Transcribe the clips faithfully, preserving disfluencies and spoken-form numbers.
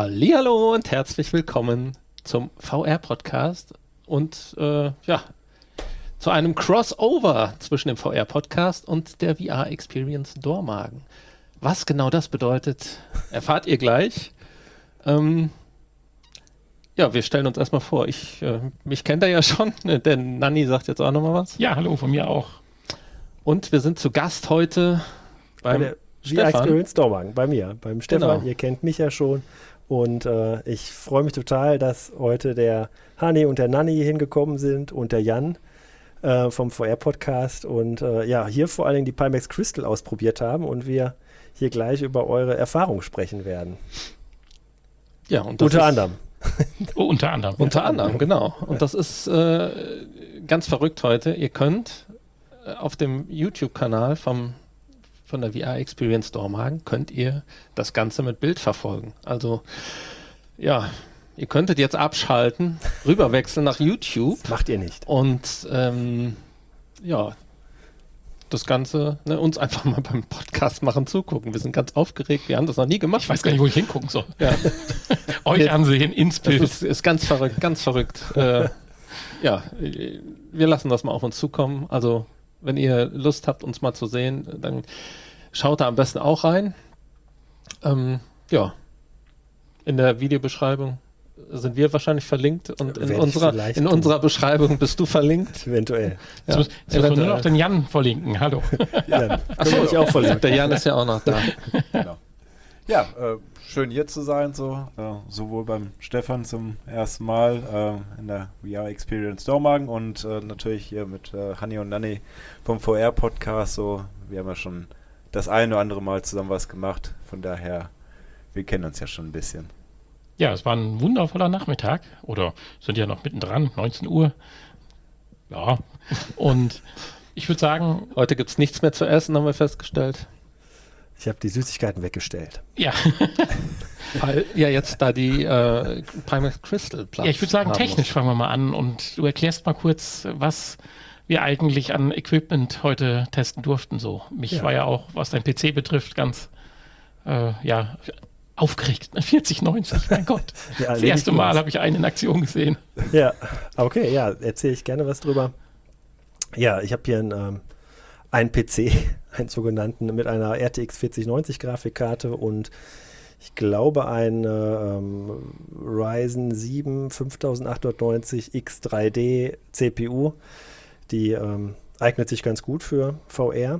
Hallihallo und herzlich willkommen zum V R-Podcast und äh, ja, zu einem Crossover zwischen dem V R-Podcast und der V R-Experience Dormagen. Was genau das bedeutet, erfahrt ihr gleich. Ähm, ja, wir stellen uns erstmal vor. Ich, äh, mich kennt er ja schon, denn Nanni sagt jetzt auch nochmal was. Ja, hallo, von mir auch. Und wir sind zu Gast heute beim bei der V R-Experience Dormagen, bei mir, beim Stefan. Genau. Ihr kennt mich ja schon. Und äh, ich freue mich total, dass heute der Hani und der Nanni hier hingekommen sind und der Jan äh, vom V R-Podcast und äh, ja, hier vor allen Dingen die Pimax Crystal ausprobiert haben und wir hier gleich über eure Erfahrungen sprechen werden. Ja, und das unter ist, anderem. Oh, unter anderem. Unter anderem, genau. Und das ist äh, ganz verrückt heute. Ihr könnt äh, auf dem YouTube-Kanal vom von der V R-Experience Dormagen könnt ihr das Ganze mit Bild verfolgen. Also, ja, ihr könntet jetzt abschalten, rüberwechseln nach YouTube. Das macht ihr nicht. Und, ähm, ja, das Ganze, ne, uns einfach mal beim Podcast machen zugucken. Wir sind ganz aufgeregt, wir haben das noch nie gemacht. Ich weiß gar nicht, wo ich hingucken soll. Ja. Euch ansehen, ins Bild. Das ist, ist ganz verrückt, ganz verrückt. äh, ja, wir lassen das mal auf uns zukommen. Also, wenn ihr Lust habt, uns mal zu sehen, dann schaut da am besten auch rein. Ähm, ja, in der Videobeschreibung sind wir wahrscheinlich verlinkt und in unserer, in unserer Beschreibung bist du verlinkt. Eventuell. Ja, jetzt müssen wir nur noch den Jan verlinken. Hallo. Ja, achso, ich auch verlinkt. Der Jan ist ja auch noch da. Genau. Ja, äh, schön hier zu sein, so äh, sowohl beim Stefan zum ersten Mal äh, in der V R-Experience Dormagen und äh, natürlich hier mit äh, Hani und Nanni vom V R-Podcast. So, wir haben ja schon das eine oder andere Mal zusammen was gemacht, von daher, wir kennen uns ja schon ein bisschen. Ja, es war ein wundervoller Nachmittag, oder sind ja noch mittendran, neunzehn Uhr. Ja, und ich würde sagen... Heute gibt es nichts mehr zu essen, haben wir festgestellt. Ich habe die Süßigkeiten weggestellt. Ja. Weil ja jetzt da die äh, Pimax Crystal Platz Ja, ich würde sagen, technisch muss. fangen wir mal an und du erklärst mal kurz, was wir eigentlich an Equipment heute testen durften. So, mich Ja. war ja auch, was dein P C betrifft, ganz äh, ja aufgeregt. vierzig neunzig, mein Gott. Ja, das erste Mal habe ich einen in Aktion gesehen. Ja, okay, ja, erzähle ich gerne was drüber. Ja, ich habe hier einen, ähm, einen P C, einen sogenannten, mit einer R T X vierzig neunzig Grafikkarte und ich glaube eine ähm, Ryzen sieben fünftausendachthundertneunzig X drei D C P U. Die ähm, eignet sich ganz gut für V R.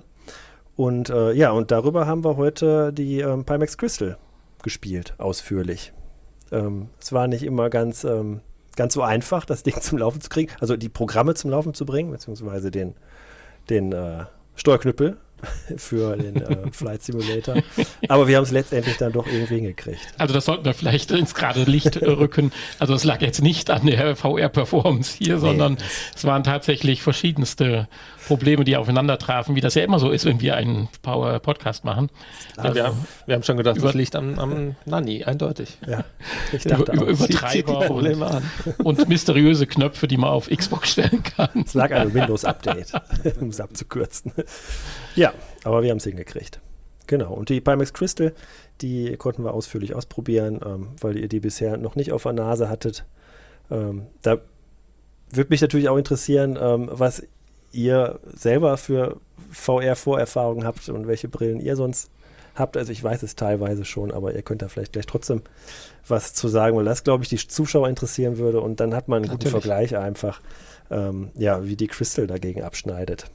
Und äh, ja, und darüber haben wir heute die ähm, Pimax Crystal gespielt, ausführlich. Ähm, es war nicht immer ganz, ähm, ganz so einfach, das Ding zum Laufen zu kriegen, also die Programme zum Laufen zu bringen, beziehungsweise den, den äh, Steuerknüppel für den äh, Flight Simulator. Aber wir haben es letztendlich dann doch irgendwie hingekriegt. Also das sollten wir vielleicht ins gerade Licht äh, rücken. Also es lag jetzt nicht an der V R-Performance hier, nee, sondern es waren tatsächlich verschiedenste Probleme, die aufeinander trafen, wie das ja immer so ist, wenn wir einen Power-Podcast machen. Also wir, haben, wir haben schon gedacht, über, das liegt am, am Nanni, eindeutig. Ja, ich dachte über, über Übertreiber und, an. und mysteriöse Knöpfe, die man auf Xbox stellen kann. Es lag an einem Windows-Update, um es abzukürzen. Ja, aber wir haben es hingekriegt. Genau, und die Pimax Crystal, die konnten wir ausführlich ausprobieren, ähm, weil ihr die bisher noch nicht auf der Nase hattet. Ähm, da würde mich natürlich auch interessieren, ähm, was ihr selber für V R-Vorerfahrungen habt und welche Brillen ihr sonst habt. Also ich weiß es teilweise schon, aber ihr könnt da vielleicht gleich trotzdem was zu sagen, weil das, glaube ich, die Zuschauer interessieren würde und dann hat man einen guten Natürlich. Vergleich einfach, ähm, ja, wie die Crystal dagegen abschneidet.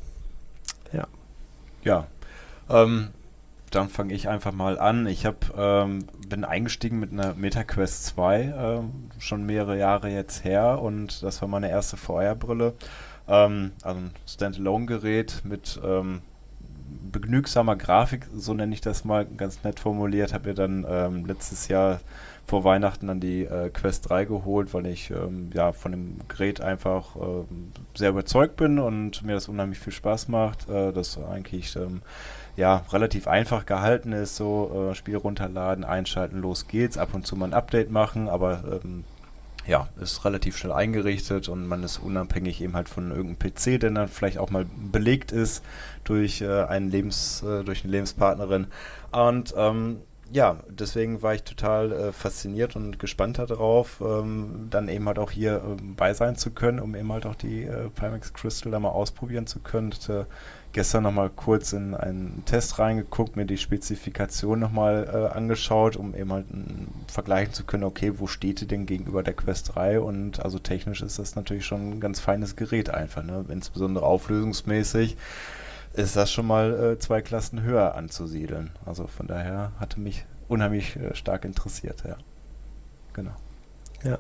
Ja. Ja, ähm, dann fange ich einfach mal an. Ich hab, ähm, bin eingestiegen mit einer MetaQuest zwei, ähm, schon mehrere Jahre jetzt her und das war meine erste V R-Brille. Ähm, also ein Standalone-Gerät mit ähm, begnügsamer Grafik, so nenne ich das mal, ganz nett formuliert. Habe mir dann ähm, letztes Jahr vor Weihnachten dann die äh, Quest drei geholt, weil ich ähm, ja von dem Gerät einfach ähm, sehr überzeugt bin und mir das unheimlich viel Spaß macht. Äh, das eigentlich ähm, ja relativ einfach gehalten ist, so äh, Spiel runterladen, einschalten, los geht's, ab und zu mal ein Update machen, aber ähm, ja, ist relativ schnell eingerichtet und man ist unabhängig eben halt von irgendeinem P C, der dann vielleicht auch mal belegt ist durch äh, einen Lebens, äh, durch eine Lebenspartnerin. Und ähm, ja, deswegen war ich total äh, fasziniert und gespannt darauf, ähm, dann eben halt auch hier ähm, bei sein zu können, um eben halt auch die äh, Pimax Crystal da mal ausprobieren zu können. Hatte gestern nochmal kurz in einen Test reingeguckt, mir die Spezifikation nochmal äh, angeschaut, um eben halt m, vergleichen zu können, okay, wo steht die denn gegenüber der Quest drei? Und also technisch ist das natürlich schon ein ganz feines Gerät einfach, ne? Insbesondere auflösungsmäßig ist das schon mal äh, zwei Klassen höher anzusiedeln. Also von daher hatte mich unheimlich äh, stark interessiert, ja. Genau. Ja.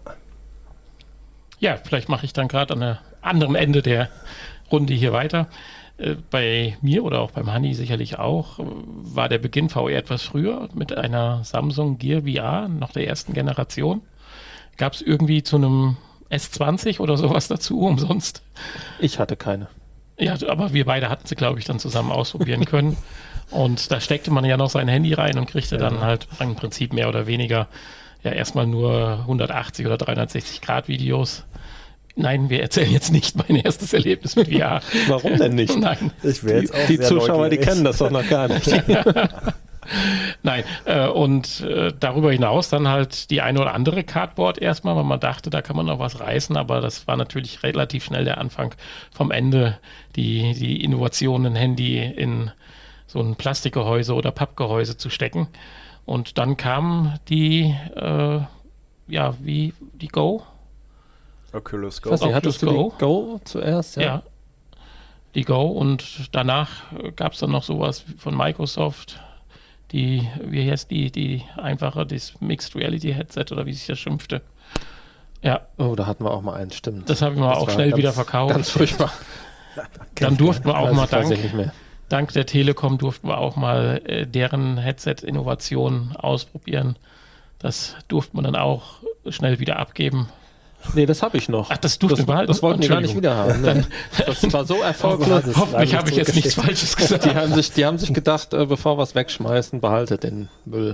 Ja, vielleicht mache ich dann gerade an einem anderen Ende der Runde hier weiter. Äh, bei mir oder auch beim Hanni sicherlich auch, äh, war der Beginn V R etwas früher mit einer Samsung Gear V R, noch der ersten Generation. Gab es irgendwie zu einem S zwanzig oder sowas dazu umsonst? Ich hatte keine. Ja, aber wir beide hatten sie, glaube ich, dann zusammen ausprobieren können. Und da steckte man ja noch sein Handy rein und kriegte Ja. dann halt im Prinzip mehr oder weniger ja erstmal nur hundertachtzig oder dreihundertsechzig Grad Videos. Nein, wir erzählen jetzt nicht mein erstes Erlebnis mit V R. Warum denn nicht? Nein. Ich wäre Die, jetzt auch die sehr Zuschauer, die neugierig. kennen das doch noch gar nicht. Nein, äh, und äh, darüber hinaus dann halt die eine oder andere Cardboard erstmal, weil man dachte, da kann man noch was reißen, aber das war natürlich relativ schnell der Anfang vom Ende, die, die Innovationen, ein Handy in so ein Plastikgehäuse oder Pappgehäuse zu stecken. Und dann kam die, äh, ja, wie die Go? Oculus Ich Go. weiß nicht, Oculus hattest du Go? die Go zuerst? Ja. Die Go, und danach gab es dann noch sowas von Microsoft, die, wie heißt die, die einfache, das Mixed Reality Headset oder wie sich das schimpfte. Ja, Oh, da hatten wir auch mal einen, stimmt. das habe ich mal Das auch war schnell ganz- wieder verkauft. Ganz furchtbar. Dann durften wir auch Weiß mal ich tatsächlich dank, nicht mehr. dank der Telekom durften wir auch mal äh, deren Headset-Innovation ausprobieren. Das durfte man dann auch schnell wieder abgeben. Nee, das habe ich noch. Ach, das durften das, wir behalten? das wollten die gar nicht wieder haben. Ne? Das war so erfolglos. Das Hoffentlich war habe ich jetzt nichts zurückgeschickt. Falsches gesagt. Die haben sich, die haben sich gedacht, äh, bevor wir es wegschmeißen, behaltet den Müll.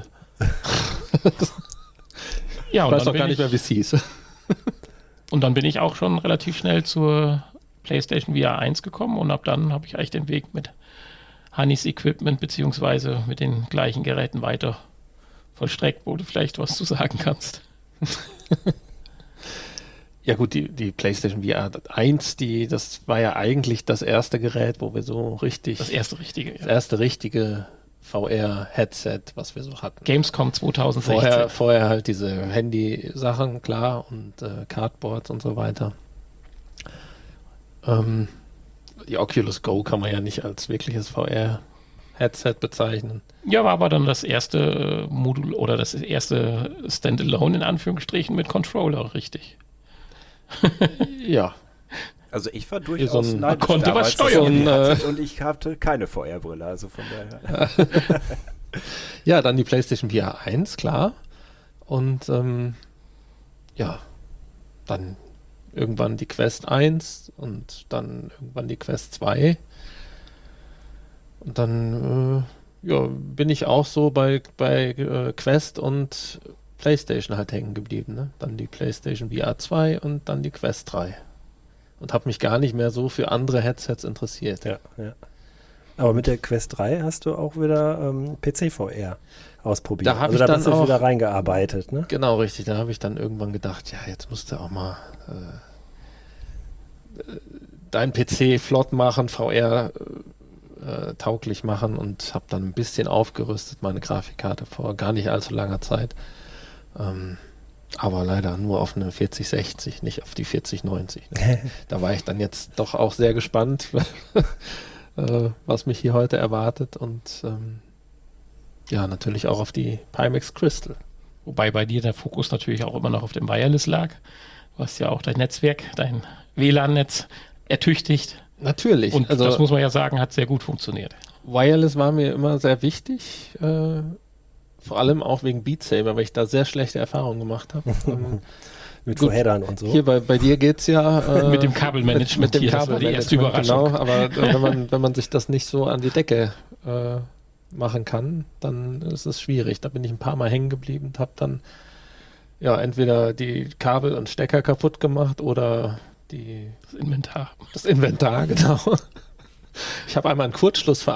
Ja, Ich und weiß dann doch gar bin nicht mehr, ich- wie es hieß. Und dann bin ich auch schon relativ schnell zur PlayStation V R eins gekommen und ab dann habe ich eigentlich den Weg mit Hannis Equipment beziehungsweise mit den gleichen Geräten weiter vollstreckt, wo du vielleicht was zu sagen kannst. Ja gut, die, die PlayStation V R eins, die, das war ja eigentlich das erste Gerät, wo wir so richtig, Das erste richtige. das Ja. erste richtige V R-Headset, was wir so hatten. Gamescom zwanzig sechzehn. Vorher, vorher halt diese Handy-Sachen, klar, und äh, Cardboards und so weiter. Ähm, die Oculus Go kann man ja nicht als wirkliches V R-Headset bezeichnen. Ja, war aber dann das erste äh, Modul oder das erste Standalone in Anführungsstrichen mit Controller, richtig. Ja, Also ich war Hier durchaus so ein- neidisch konnte was damals, dass steuern. ich die So ein, hatte und ich hatte keine V R-Brille, also von daher. ja, dann die PlayStation V R eins, klar. Und ähm, ja, dann irgendwann die Quest eins und dann irgendwann die Quest zwei. Und dann äh, ja, bin ich auch so bei, bei äh, Quest und PlayStation halt hängen geblieben. Ne? Dann die PlayStation V R zwei und dann die Quest drei. Und habe mich gar nicht mehr so für andere Headsets interessiert. Ja, ja. Aber mit der Quest drei hast du auch wieder ähm, P C-V R ausprobiert. Da hab also ich da dann bist du auch- wieder reingearbeitet, ne? Genau, richtig. Da habe ich dann irgendwann gedacht, ja, jetzt musst du auch mal äh, äh, dein P C flott machen, V R äh, tauglich machen und habe dann ein bisschen aufgerüstet, meine Grafikkarte vor gar nicht allzu langer Zeit. Ähm, aber leider nur auf eine vierzig sechzig, nicht auf die vierzig neunzig. Ne? Da war ich dann jetzt doch auch sehr gespannt, äh, was mich hier heute erwartet und ähm, ja, natürlich auch auf die Pimax Crystal. Wobei bei dir der Fokus natürlich auch immer noch auf dem Wireless lag. Du hast ja auch dein Netzwerk, dein W L A N-Netz ertüchtigt. Natürlich. Und also das muss man ja sagen, hat sehr gut funktioniert. Wireless war mir immer sehr wichtig. Äh, vor allem auch wegen Beat Saber, weil ich da sehr schlechte Erfahrungen gemacht habe. ähm, Mit Gut. Vorheadern und so. Hier bei, bei dir geht's ja äh, Mit dem Kabelmanagement mit dem hier, das war die erste Kabelmanagement, Überraschung. Genau, aber äh, wenn man, wenn man sich das nicht so an die Decke äh, machen kann, dann ist es schwierig. Da bin ich ein paar Mal hängen geblieben und habe dann ja entweder die Kabel und Stecker kaputt gemacht oder die Das Inventar. das Inventar, genau. Ich habe einmal einen Kurzschluss veran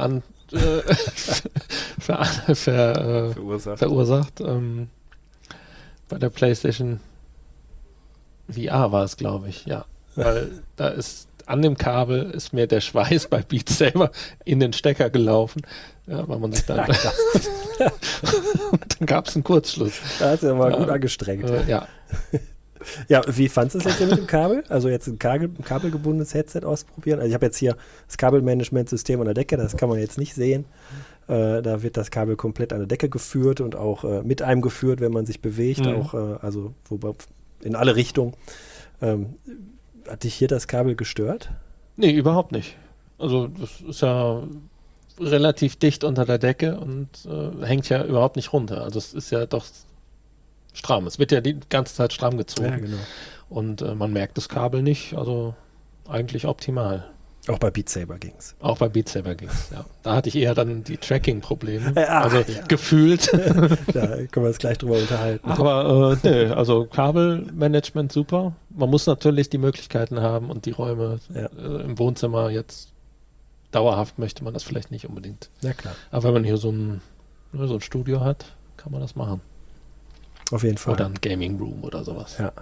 äh, ver, ver, äh, Verursacht. verursacht. Ähm, bei der PlayStation V R war es, glaube ich, ja. Weil da ist an dem Kabel ist mir der Schweiß bei Beat Saber in den Stecker gelaufen. Ja, weil man sich dann. Und dann gab es einen Kurzschluss. Da hast du ja mal Ja. gut angestrengt. Äh, ja. Ja, wie fandest du es jetzt hier mit dem Kabel? Also jetzt ein Kabel, ein kabelgebundenes Headset ausprobieren. Also ich habe jetzt hier das Kabelmanagementsystem an der Decke, das kann man jetzt nicht sehen. Äh, da wird das Kabel komplett an der Decke geführt und auch äh, mit einem geführt, wenn man sich bewegt, Mhm. auch äh, also wobei, in alle Richtungen. Ähm, hat dich hier das Kabel gestört? Nee, überhaupt nicht. Also das ist ja relativ dicht unter der Decke und äh, hängt ja überhaupt nicht runter. Also es ist ja doch stramm. Es wird ja die ganze Zeit stramm gezogen. genau. Und äh, man merkt das Kabel nicht. Also eigentlich optimal. Auch bei Beat Saber ging es. Auch bei Beat Saber ging es, ja. Da hatte ich eher dann die Tracking-Probleme. Äh, ah, also ja. gefühlt. Da können wir uns gleich drüber unterhalten. Aber äh, nee, also Kabelmanagement super. Man muss natürlich die Möglichkeiten haben und die Räume Ja. äh, im Wohnzimmer jetzt dauerhaft möchte man das vielleicht nicht unbedingt. Na klar, Aber wenn man hier so ein, ne, so ein Studio hat, kann man das machen. auf jeden Fall. Oder ein Gaming Room oder sowas. Ja.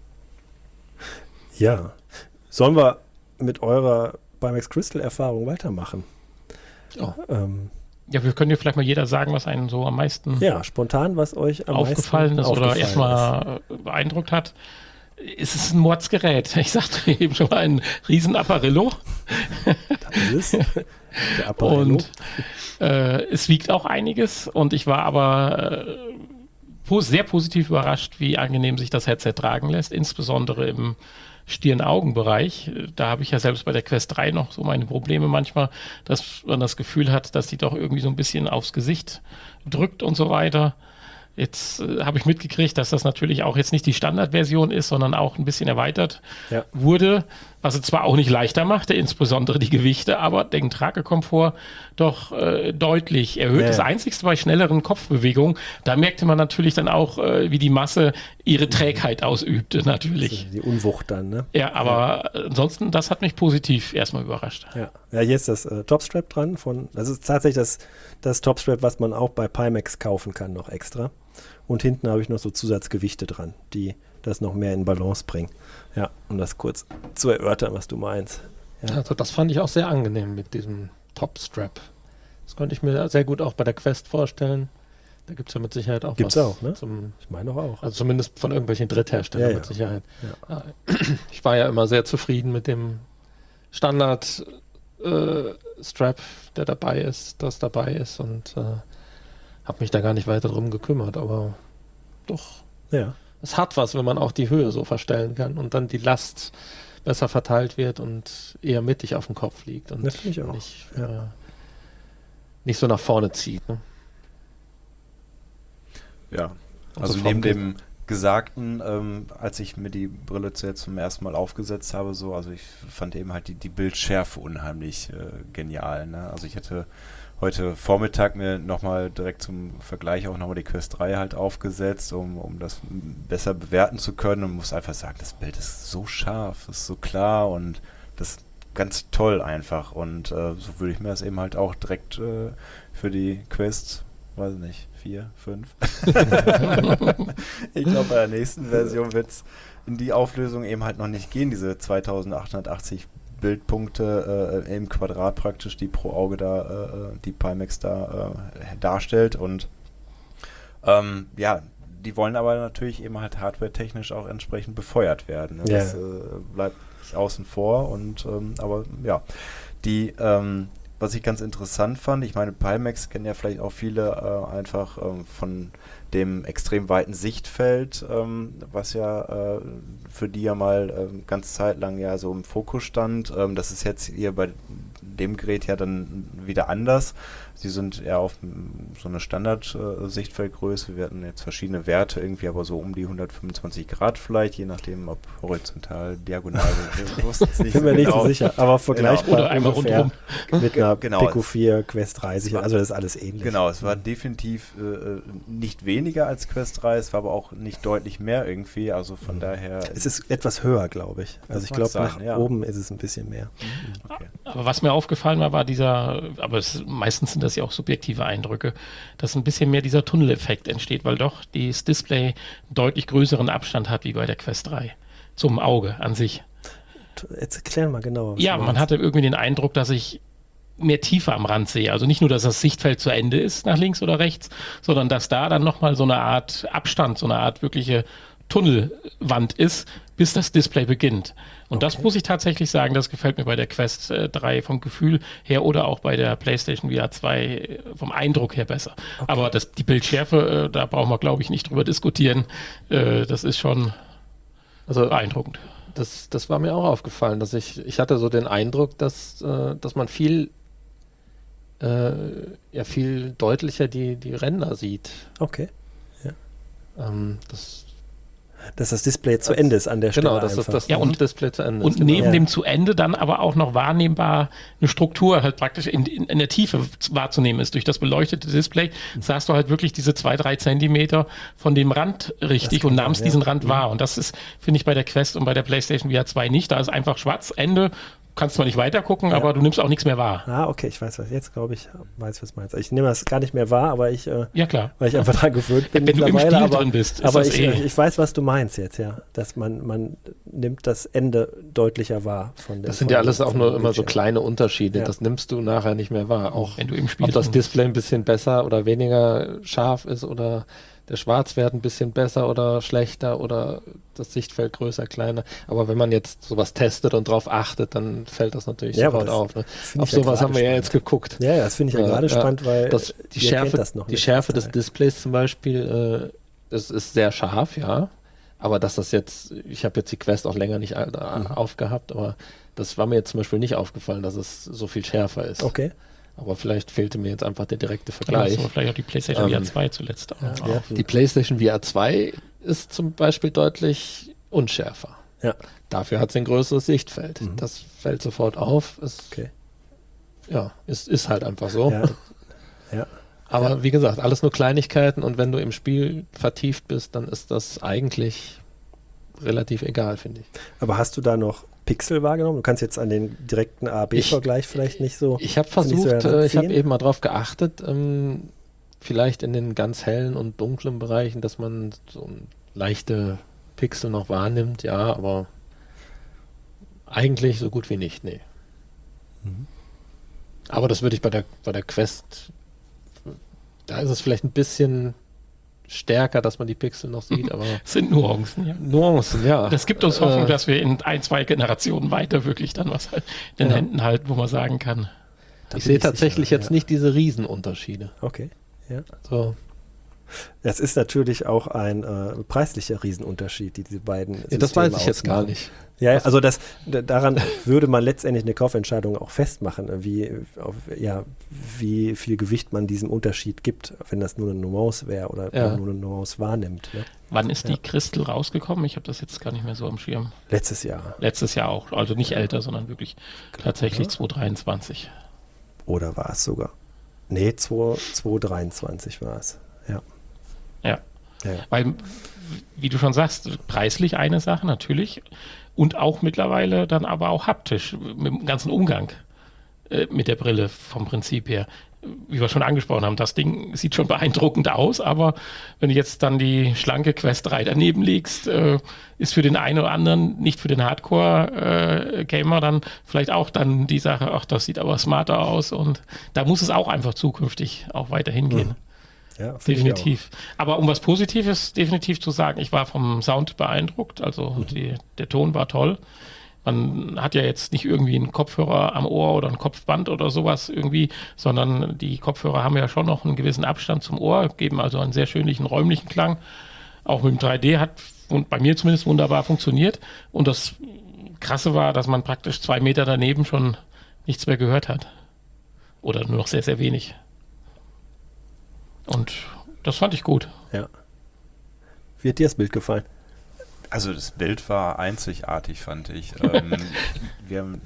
Ja. Sollen wir mit eurer Pimax Crystal Erfahrung weitermachen? Ja. Ähm, Ja, wir können dir vielleicht mal jeder sagen, was einen so am meisten ja, spontan, was euch am aufgefallen meisten ist oder aufgefallen erstmal äh, beeindruckt hat. Es ist ein Mordsgerät. Ich sagte eben schon mal ein riesen Apparillo. ist. Das ist der Apparillo. Und äh, es wiegt auch einiges. Und ich war aber äh, pos- sehr positiv überrascht, wie angenehm sich das Headset tragen lässt, insbesondere im Stirn-Augen-Bereich. Da habe ich ja selbst bei der Quest drei noch so meine Probleme manchmal, dass man das Gefühl hat, dass die doch irgendwie so ein bisschen aufs Gesicht drückt und so weiter. Jetzt äh, habe ich mitgekriegt, dass das natürlich auch jetzt nicht die Standardversion ist, sondern auch ein bisschen erweitert Ja. wurde, was es zwar auch nicht leichter machte, insbesondere die Gewichte, aber den Tragekomfort doch äh, deutlich erhöht. Ja, Das ja. Einzigste bei schnelleren Kopfbewegungen, da merkte man natürlich dann auch, äh, wie die Masse ihre Trägheit ausübte, natürlich. Also die Unwucht dann, ne? Ja, aber ansonsten, das hat mich positiv erstmal überrascht. Ja, ja, hier ist das äh, Topstrap dran. Von, das ist tatsächlich das, das Topstrap, was man auch bei Pimax kaufen kann, noch extra. Und hinten habe ich noch so Zusatzgewichte dran, die das noch mehr in Balance bringen. Ja, um das kurz zu erörtern, was du meinst. Ja. Also das fand ich auch sehr angenehm mit diesem Top-Strap. Das konnte ich mir sehr gut auch bei der Quest vorstellen. Da gibt es ja mit Sicherheit auch Gibt's was. auch, ne? Zum, Ich meine doch auch. also zumindest von irgendwelchen Drittherstellern Ja, ja. mit Sicherheit. Ja. Ja. Ich war ja immer sehr zufrieden mit dem Standard-Strap, der dabei ist, das dabei ist und äh, habe mich da gar nicht weiter drum gekümmert. Aber doch, Ja, es hat was, wenn man auch die Höhe so verstellen kann und dann die Last besser verteilt wird und eher mittig auf dem Kopf liegt und das finde ich auch. nicht, äh, nicht so nach vorne zieht. Ne? Ja, Also also vom neben Ge- dem Gesagten, ähm, als ich mir die Brille zuerst zum ersten Mal aufgesetzt habe, so, also ich fand eben halt die, die Bildschärfe unheimlich äh, genial. Ne? Also ich hatte heute Vormittag mir nochmal direkt zum Vergleich auch nochmal die Quest drei halt aufgesetzt, um, um das besser bewerten zu können und muss einfach sagen, das Bild ist so scharf, ist so klar und das ist ganz toll einfach und äh, so würde ich mir das eben halt auch direkt äh, für die Quest, weiß nicht, vier, fünf. Ich glaube, bei der nächsten Version wird es in die Auflösung eben halt noch nicht gehen, diese zweitausendachthundertachtzig Bildpunkte äh, im Quadrat praktisch, die pro Auge da, äh, die Pimax da äh, darstellt und ähm, ja, die wollen aber natürlich eben halt hardware-technisch auch entsprechend befeuert werden. Ne? Ja. Das äh, bleibt nicht außen vor und ähm, aber ja, die ähm, was ich ganz interessant fand, ich meine, Pimax kennen ja vielleicht auch viele äh, einfach ähm, von dem extrem weiten Sichtfeld, ähm, was ja äh, für die ja mal äh, ganz Zeit lang ja so im Fokus stand. Ähm, das ist jetzt hier bei dem Gerät ja dann wieder anders. Sie sind eher auf m, so eine Standard-Sichtfeldgröße. Wir hatten jetzt verschiedene Werte irgendwie, aber so um die hundertfünfundzwanzig Grad vielleicht, je nachdem, ob horizontal, diagonal. Wir wussten es Ich nicht bin mir so nicht genau. so sicher, aber vergleichbar Oder einmal ungefähr rundherum. mit einer einer genau. Pico vier, Quest dreißig, also das ist alles ähnlich. Genau, es war definitiv äh, nicht weniger als Quest drei, es war aber auch nicht deutlich mehr irgendwie, also von mhm. daher... Es ist etwas höher, glaube ich. Also ich glaube, nach ja. oben ist es ein bisschen mehr. Mhm. Okay. Aber was mir aufgefallen war, war dieser, aber es, meistens sind das ja auch subjektive Eindrücke, dass ein bisschen mehr dieser Tunneleffekt entsteht, weil doch das Display einen deutlich größeren Abstand hat wie bei der Quest drei zum Auge an sich. Jetzt erklär mal genauer. Ja, man hatte irgendwie den Eindruck, dass ich mehr Tiefe am Rand sehe. Also nicht nur, dass das Sichtfeld zu Ende ist, nach links oder rechts, sondern dass da dann nochmal so eine Art Abstand, so eine Art wirkliche Tunnelwand ist, bis das Display beginnt. Und okay. das muss ich tatsächlich sagen, das gefällt mir bei der Quest drei vom Gefühl her oder auch bei der PlayStation V R zwei vom Eindruck her besser. Okay. Aber das, die Bildschärfe, da brauchen wir, glaube ich, nicht drüber diskutieren. Das ist schon also beeindruckend. Das, das war mir auch aufgefallen, dass ich, ich hatte so den Eindruck, dass, äh, dass man viel, äh, ja, viel deutlicher die, die Ränder sieht. Okay. Ja. Ähm, das, dass das Display zu Ende ist an der Stelle. Genau, dass einfach. das ja, und, Display zu Ende und ist. Und neben genau. dem zu Ende dann aber auch noch wahrnehmbar eine Struktur halt praktisch in, in, in der Tiefe wahrzunehmen ist. Durch das beleuchtete Display mhm. sahst du halt wirklich diese zwei, drei Zentimeter von dem Rand richtig und nahmst ja. diesen Rand mhm. wahr. Und das ist, finde ich, bei der Quest und bei der PlayStation V R zwei nicht. Da ist einfach schwarz, Ende. Kannst zwar nicht weiter gucken, ja. aber du nimmst auch nichts mehr wahr. Ah, okay, ich weiß was. Jetzt glaube ich, weiß was du meinst. Ich nehme das gar nicht mehr wahr, aber ich, äh, ja, klar. weil ich einfach dran gewöhnt bin. Wenn du im Spiel aber, drin bist, ist aber das ich, eh. ich weiß, was du meinst jetzt, ja. Dass man, man nimmt das Ende deutlicher wahr. Von der, das sind von ja alles auch nur immer Bildschirm. so kleine Unterschiede. Ja. Das nimmst du nachher nicht mehr wahr. Auch wenn du im Spiel ob das drin Display ein bisschen besser oder weniger scharf ist oder der Schwarzwert ein bisschen besser oder schlechter oder das Sichtfeld größer, kleiner. Aber wenn man jetzt sowas testet und drauf achtet, dann fällt das natürlich ja, sofort das auf. Ne? Auf ja sowas haben wir spannend. ja jetzt geguckt. Ja, ja, das finde ich ja, ja gerade ja, spannend, weil das, die Schärfe, das noch die Schärfe des Displays zum Beispiel, äh, das ist sehr scharf, ja. Aber dass das jetzt, ich habe jetzt die Quest auch länger nicht äh, mhm. aufgehabt, aber das war mir jetzt zum Beispiel nicht aufgefallen, dass es so viel schärfer ist. Okay. Aber vielleicht fehlte mir jetzt einfach der direkte Vergleich. Ja, vielleicht auch die PlayStation ähm, V R zwei zuletzt. Auch. Ja, ja. Die PlayStation V R zwei ist zum Beispiel deutlich unschärfer. Ja. Dafür hat sie ein größeres Sichtfeld. Mhm. Das fällt sofort auf. Ist, okay. Ja, ist, ist halt einfach so. Ja. Ja. Aber ja. wie gesagt, alles nur Kleinigkeiten und wenn du im Spiel vertieft bist, dann ist das eigentlich relativ egal, finde ich. Aber hast du da noch Pixel wahrgenommen? Du kannst jetzt an den direkten A B V-Vergleich vielleicht nicht so... Ich habe versucht, so ich habe eben mal drauf geachtet, ähm, vielleicht in den ganz hellen und dunklen Bereichen, dass man so leichte Pixel noch wahrnimmt, ja, aber eigentlich so gut wie nicht, nee. Mhm. Aber das würde ich bei der, bei der Quest, da ist es vielleicht ein bisschen stärker, dass man die Pixel noch sieht, aber... Das sind Nuancen, ja. Nuancen, ja. Das gibt uns Hoffnung, äh, dass wir in ein, zwei Generationen weiter wirklich dann was in den ja. Händen halten, wo man sagen kann. Ich sehe tatsächlich sicher, jetzt ja. nicht diese Riesenunterschiede. Okay, ja. So. Das ist natürlich auch ein äh, preislicher Riesenunterschied, die diese beiden Systeme ja, das weiß ich ausmachen. Jetzt gar nicht. Ja, also das, daran würde man letztendlich eine Kaufentscheidung auch festmachen, wie, auf, ja, wie viel Gewicht man diesem Unterschied gibt, wenn das nur eine Nuance wäre oder ja. nur eine Nuance wahrnimmt. Ne? Wann ist ja. die Crystal rausgekommen? Ich habe das jetzt gar nicht mehr so am Schirm. Letztes Jahr. Letztes Jahr auch, also nicht ja. älter, sondern wirklich Klar, tatsächlich ja. zwanzig dreiundzwanzig. Oder war es sogar? Nee, zwanzig dreiundzwanzig war es, ja. Ja. ja. Weil, wie du schon sagst, preislich eine Sache natürlich und auch mittlerweile dann aber auch haptisch mit dem ganzen Umgang äh, mit der Brille vom Prinzip her. Wie wir schon angesprochen haben, das Ding sieht schon beeindruckend aus, aber wenn du jetzt dann die schlanke Quest drei daneben legst, äh, ist für den einen oder anderen, nicht für den Hardcore-Gamer, äh, dann vielleicht auch dann die Sache, ach, das sieht aber smarter aus und da muss es auch einfach zukünftig auch weiterhin gehen. Mhm. Ja, definitiv. Aber um was Positives definitiv zu sagen, ich war vom Sound beeindruckt, also mhm. die, der Ton war toll. Man hat ja jetzt nicht irgendwie einen Kopfhörer am Ohr oder ein Kopfband oder sowas irgendwie, sondern die Kopfhörer haben ja schon noch einen gewissen Abstand zum Ohr, geben also einen sehr schönlichen räumlichen Klang. Auch mit dem drei D hat und bei mir zumindest wunderbar funktioniert. Und das Krasse war, dass man praktisch zwei Meter daneben schon nichts mehr gehört hat. Oder nur noch sehr, sehr wenig. Und das fand ich gut. Ja. Wie hat dir das Bild gefallen? Also das Bild war einzigartig, fand ich. ähm, wir haben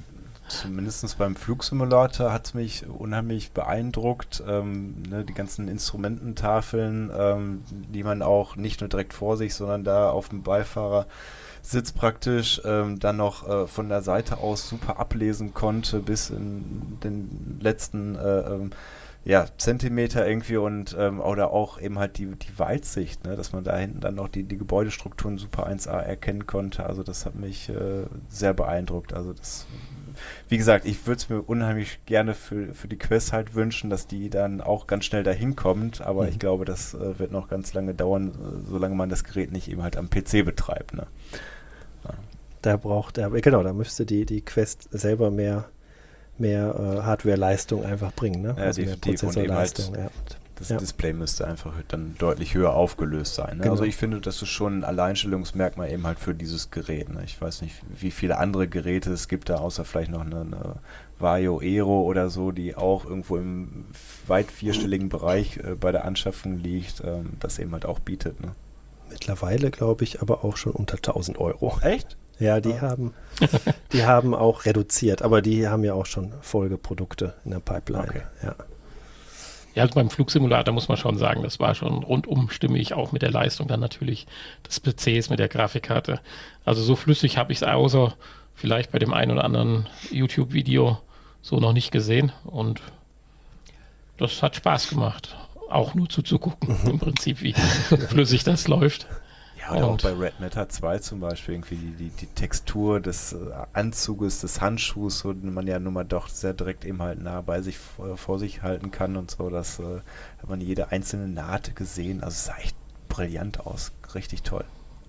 Zumindest beim Flugsimulator hat es mich unheimlich beeindruckt. Ähm, ne, die ganzen Instrumententafeln, ähm, die man auch nicht nur direkt vor sich, sondern da auf dem Beifahrersitz praktisch ähm, dann noch äh, von der Seite aus super ablesen konnte, bis in den letzten äh, ähm, ja, Zentimeter irgendwie und ähm, oder auch eben halt die, die Weitsicht, ne, dass man da hinten dann noch die, die Gebäudestrukturen super eins A erkennen konnte. Also das hat mich äh, sehr beeindruckt. Also das, wie gesagt, ich würde es mir unheimlich gerne für, für die Quest halt wünschen, dass die dann auch ganz schnell dahin kommt, aber mhm. ich glaube, das äh, wird noch ganz lange dauern, äh, solange man das Gerät nicht eben halt am P C betreibt. Ne? Ja. Da braucht er, genau, da müsste die, die Quest selber mehr mehr äh, Hardware-Leistung einfach bringen, ne? Ja, also mehr Prozessorleistung. Halt, ja. Das ja. Display müsste einfach dann deutlich höher aufgelöst sein. Ne? Genau. Also ich finde, das ist schon ein Alleinstellungsmerkmal eben halt für dieses Gerät. Ne? Ich weiß nicht, wie viele andere Geräte es gibt da, außer vielleicht noch eine, eine Vario Aero oder so, die auch irgendwo im weit vierstelligen Bereich äh, bei der Anschaffung liegt, ähm, das eben halt auch bietet. Ne? Mittlerweile glaube ich aber auch schon unter tausend Euro. Echt? Ja, die, ja. Haben, die haben auch reduziert, aber die haben ja auch schon Folgeprodukte in der Pipeline. Okay. Ja. Ja, also beim Flugsimulator muss man schon sagen, das war schon rundum stimmig, auch mit der Leistung dann natürlich des P Cs, mit der Grafikkarte. Also so flüssig habe ich es außer vielleicht bei dem einen oder anderen YouTube-Video so noch nicht gesehen und das hat Spaß gemacht, auch nur zuzugucken, im Prinzip, wie flüssig das läuft. Ja, oder auch bei Red Matter zwei zum Beispiel, irgendwie die, die, die Textur des äh, Anzuges, des Handschuhs, so, den man ja nun mal doch sehr direkt eben halt nah bei sich vor, vor sich halten kann und so, das äh, hat man jede einzelne Naht gesehen, also es sah echt brillant aus, richtig toll.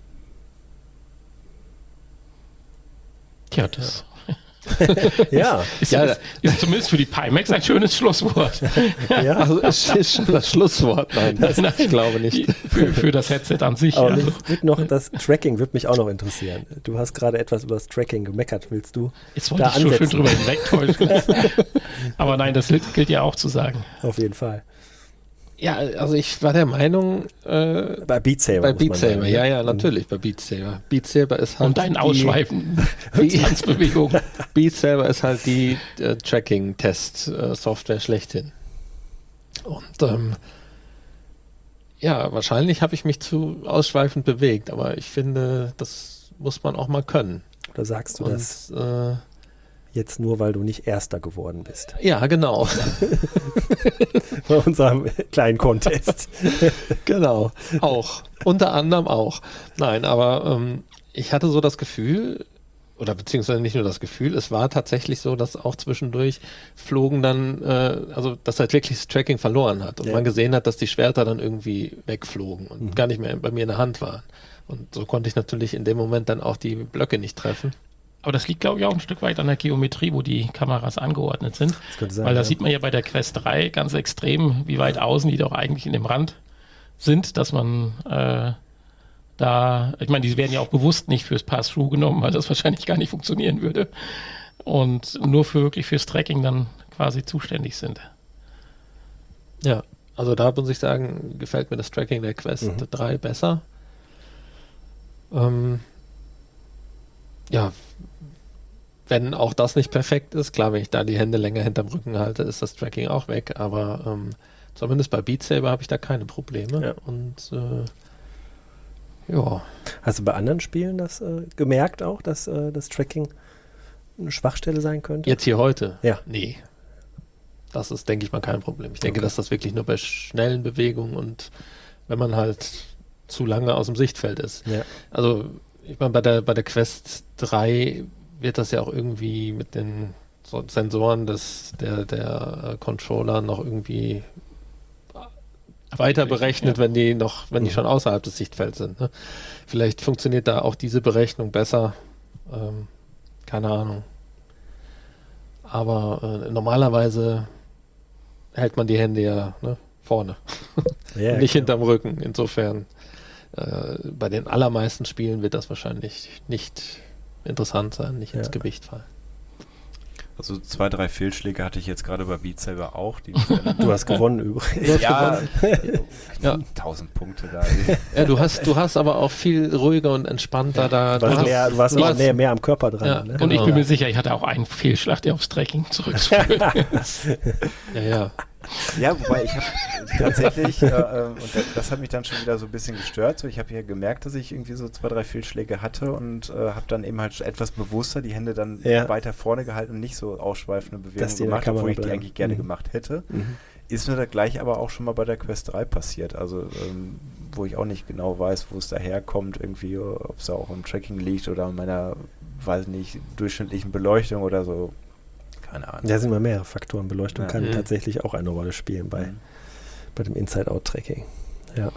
Tja, das... ja, ist, ja. Ist, ist zumindest für die Pimax ein schönes Schlusswort. Ja, also es ist schon das Schlusswort. Nein, das, nein, ich glaube nicht. Für, für das Headset an sich. Aber also. mich noch das Tracking würde mich auch noch interessieren. Du hast gerade etwas über das Tracking gemeckert. Willst du Jetzt wollte da ich ansetzen? schon schön drüber hinwegtäuschen. Aber nein, das gilt ja auch zu sagen. Auf jeden Fall. Ja, also ich war der Meinung, äh, bei Beat Saber. Bei Beat Saber, sagen, ja, ja, natürlich, bei Beat Saber. Beat Saber ist halt. Und dein Ausschweifen. Die Tanzbewegung. Beat Saber ist halt die äh, Tracking-Test-Software schlechthin. Und ähm, ja, wahrscheinlich habe ich mich zu ausschweifend bewegt, aber ich finde, das muss man auch mal können. Oder sagst du Und, das äh, jetzt nur, weil du nicht Erster geworden bist? Ja, genau. Bei unserem kleinen Contest. Genau, auch. Unter anderem auch. Nein, aber ähm, ich hatte so das Gefühl, oder beziehungsweise nicht nur das Gefühl, es war tatsächlich so, dass auch zwischendurch flogen dann, äh, also dass er wirklich das Tracking verloren hat und ja. man gesehen hat, dass die Schwerter dann irgendwie wegflogen und mhm. gar nicht mehr bei mir in der Hand waren. Und so konnte ich natürlich in dem Moment dann auch die Blöcke nicht treffen. Aber das liegt, glaube ich, auch ein Stück weit an der Geometrie, wo die Kameras angeordnet sind. Das sein, Weil da ja. sieht man ja bei der Quest drei ganz extrem, wie weit außen die doch eigentlich in dem Rand sind, dass man äh, da, ich meine, die werden ja auch bewusst nicht fürs Pass-Through genommen, weil das wahrscheinlich gar nicht funktionieren würde. Und nur für wirklich fürs Tracking dann quasi zuständig sind. Ja, also da muss ich sagen, gefällt mir das Tracking der Quest mhm. drei besser. Ähm, ja, wenn auch das nicht perfekt ist, klar, wenn ich da die Hände länger hinterm Rücken halte, ist das Tracking auch weg, aber ähm, zumindest bei Beat Saber habe ich da keine Probleme. Ja. Und äh, ja. Hast du bei anderen Spielen das äh, gemerkt auch, dass äh, das Tracking eine Schwachstelle sein könnte? Jetzt hier heute? Ja. Nee. Das ist, denke ich mal, kein Problem. Ich denke, okay. dass das wirklich nur bei schnellen Bewegungen und wenn man halt zu lange aus dem Sichtfeld ist. Ja. Also ich meine, bei der, bei der Quest drei wird das ja auch irgendwie mit den so Sensoren des, der, der äh, Controller noch irgendwie weiter berechnet, ja. wenn die noch, wenn die schon außerhalb des Sichtfelds sind. Ne? Vielleicht funktioniert da auch diese Berechnung besser. Ähm, keine Ahnung. Aber äh, normalerweise hält man die Hände ja ne, vorne. Ja, nicht hinterm Rücken. Insofern äh, bei den allermeisten Spielen wird das wahrscheinlich nicht interessant sein, nicht ins ja. Gewicht fallen. Also zwei, drei Fehlschläge hatte ich jetzt gerade bei Beat Saber auch. Die du hast gewonnen übrigens. Ja, ja. tausend Punkte da. Ja, du hast, du hast aber auch viel ruhiger und entspannter da. Du warst, hast, mehr, du warst du auch hast, mehr, mehr am Körper dran. Ja, Ne? Und ich genau. bin mir sicher, ich hatte auch einen Fehlschlag, der aufs Tracking zurückzuführen ist. Ja, ja. Ja, wobei ich habe tatsächlich, äh, und das hat mich dann schon wieder so ein bisschen gestört, so ich habe ja gemerkt, dass ich irgendwie so zwei, drei Fehlschläge hatte und äh, habe dann eben halt etwas bewusster die Hände dann ja. weiter weiter vorne gehalten und nicht so ausschweifende Bewegungen gemacht, obwohl ich die eigentlich gerne mhm. gemacht hätte. Mhm. Ist mir da gleich aber auch schon mal bei der Quest drei passiert, also ähm, wo ich auch nicht genau weiß, wo es daherkommt, irgendwie, ob es da auch im Tracking liegt oder an meiner, weiß nicht, durchschnittlichen Beleuchtung oder so. Keine Ahnung. Da sind immer mehrere Faktoren. Beleuchtung ja. kann mhm. tatsächlich auch eine Rolle spielen bei, mhm. bei dem Inside-Out-Tracking. Ja.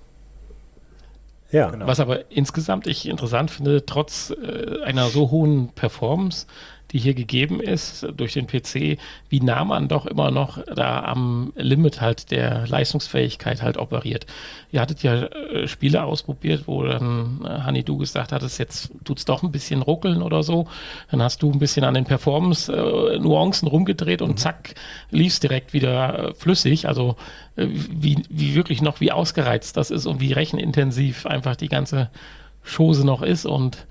Ja. Genau. Was aber insgesamt ich interessant finde, trotz äh, einer so hohen Performance, die hier gegeben ist durch den P C, wie nah man doch immer noch da am Limit halt der Leistungsfähigkeit halt operiert. Ihr hattet ja äh, Spiele ausprobiert, wo dann äh, Hanni, du gesagt hattest, jetzt tut es doch ein bisschen ruckeln oder so. Dann hast du ein bisschen an den Performance-Nuancen äh, rumgedreht und mhm. zack, lief es direkt wieder äh, flüssig. Also äh, wie, wie wirklich noch, wie ausgereizt das ist und wie rechenintensiv einfach die ganze Chose noch ist und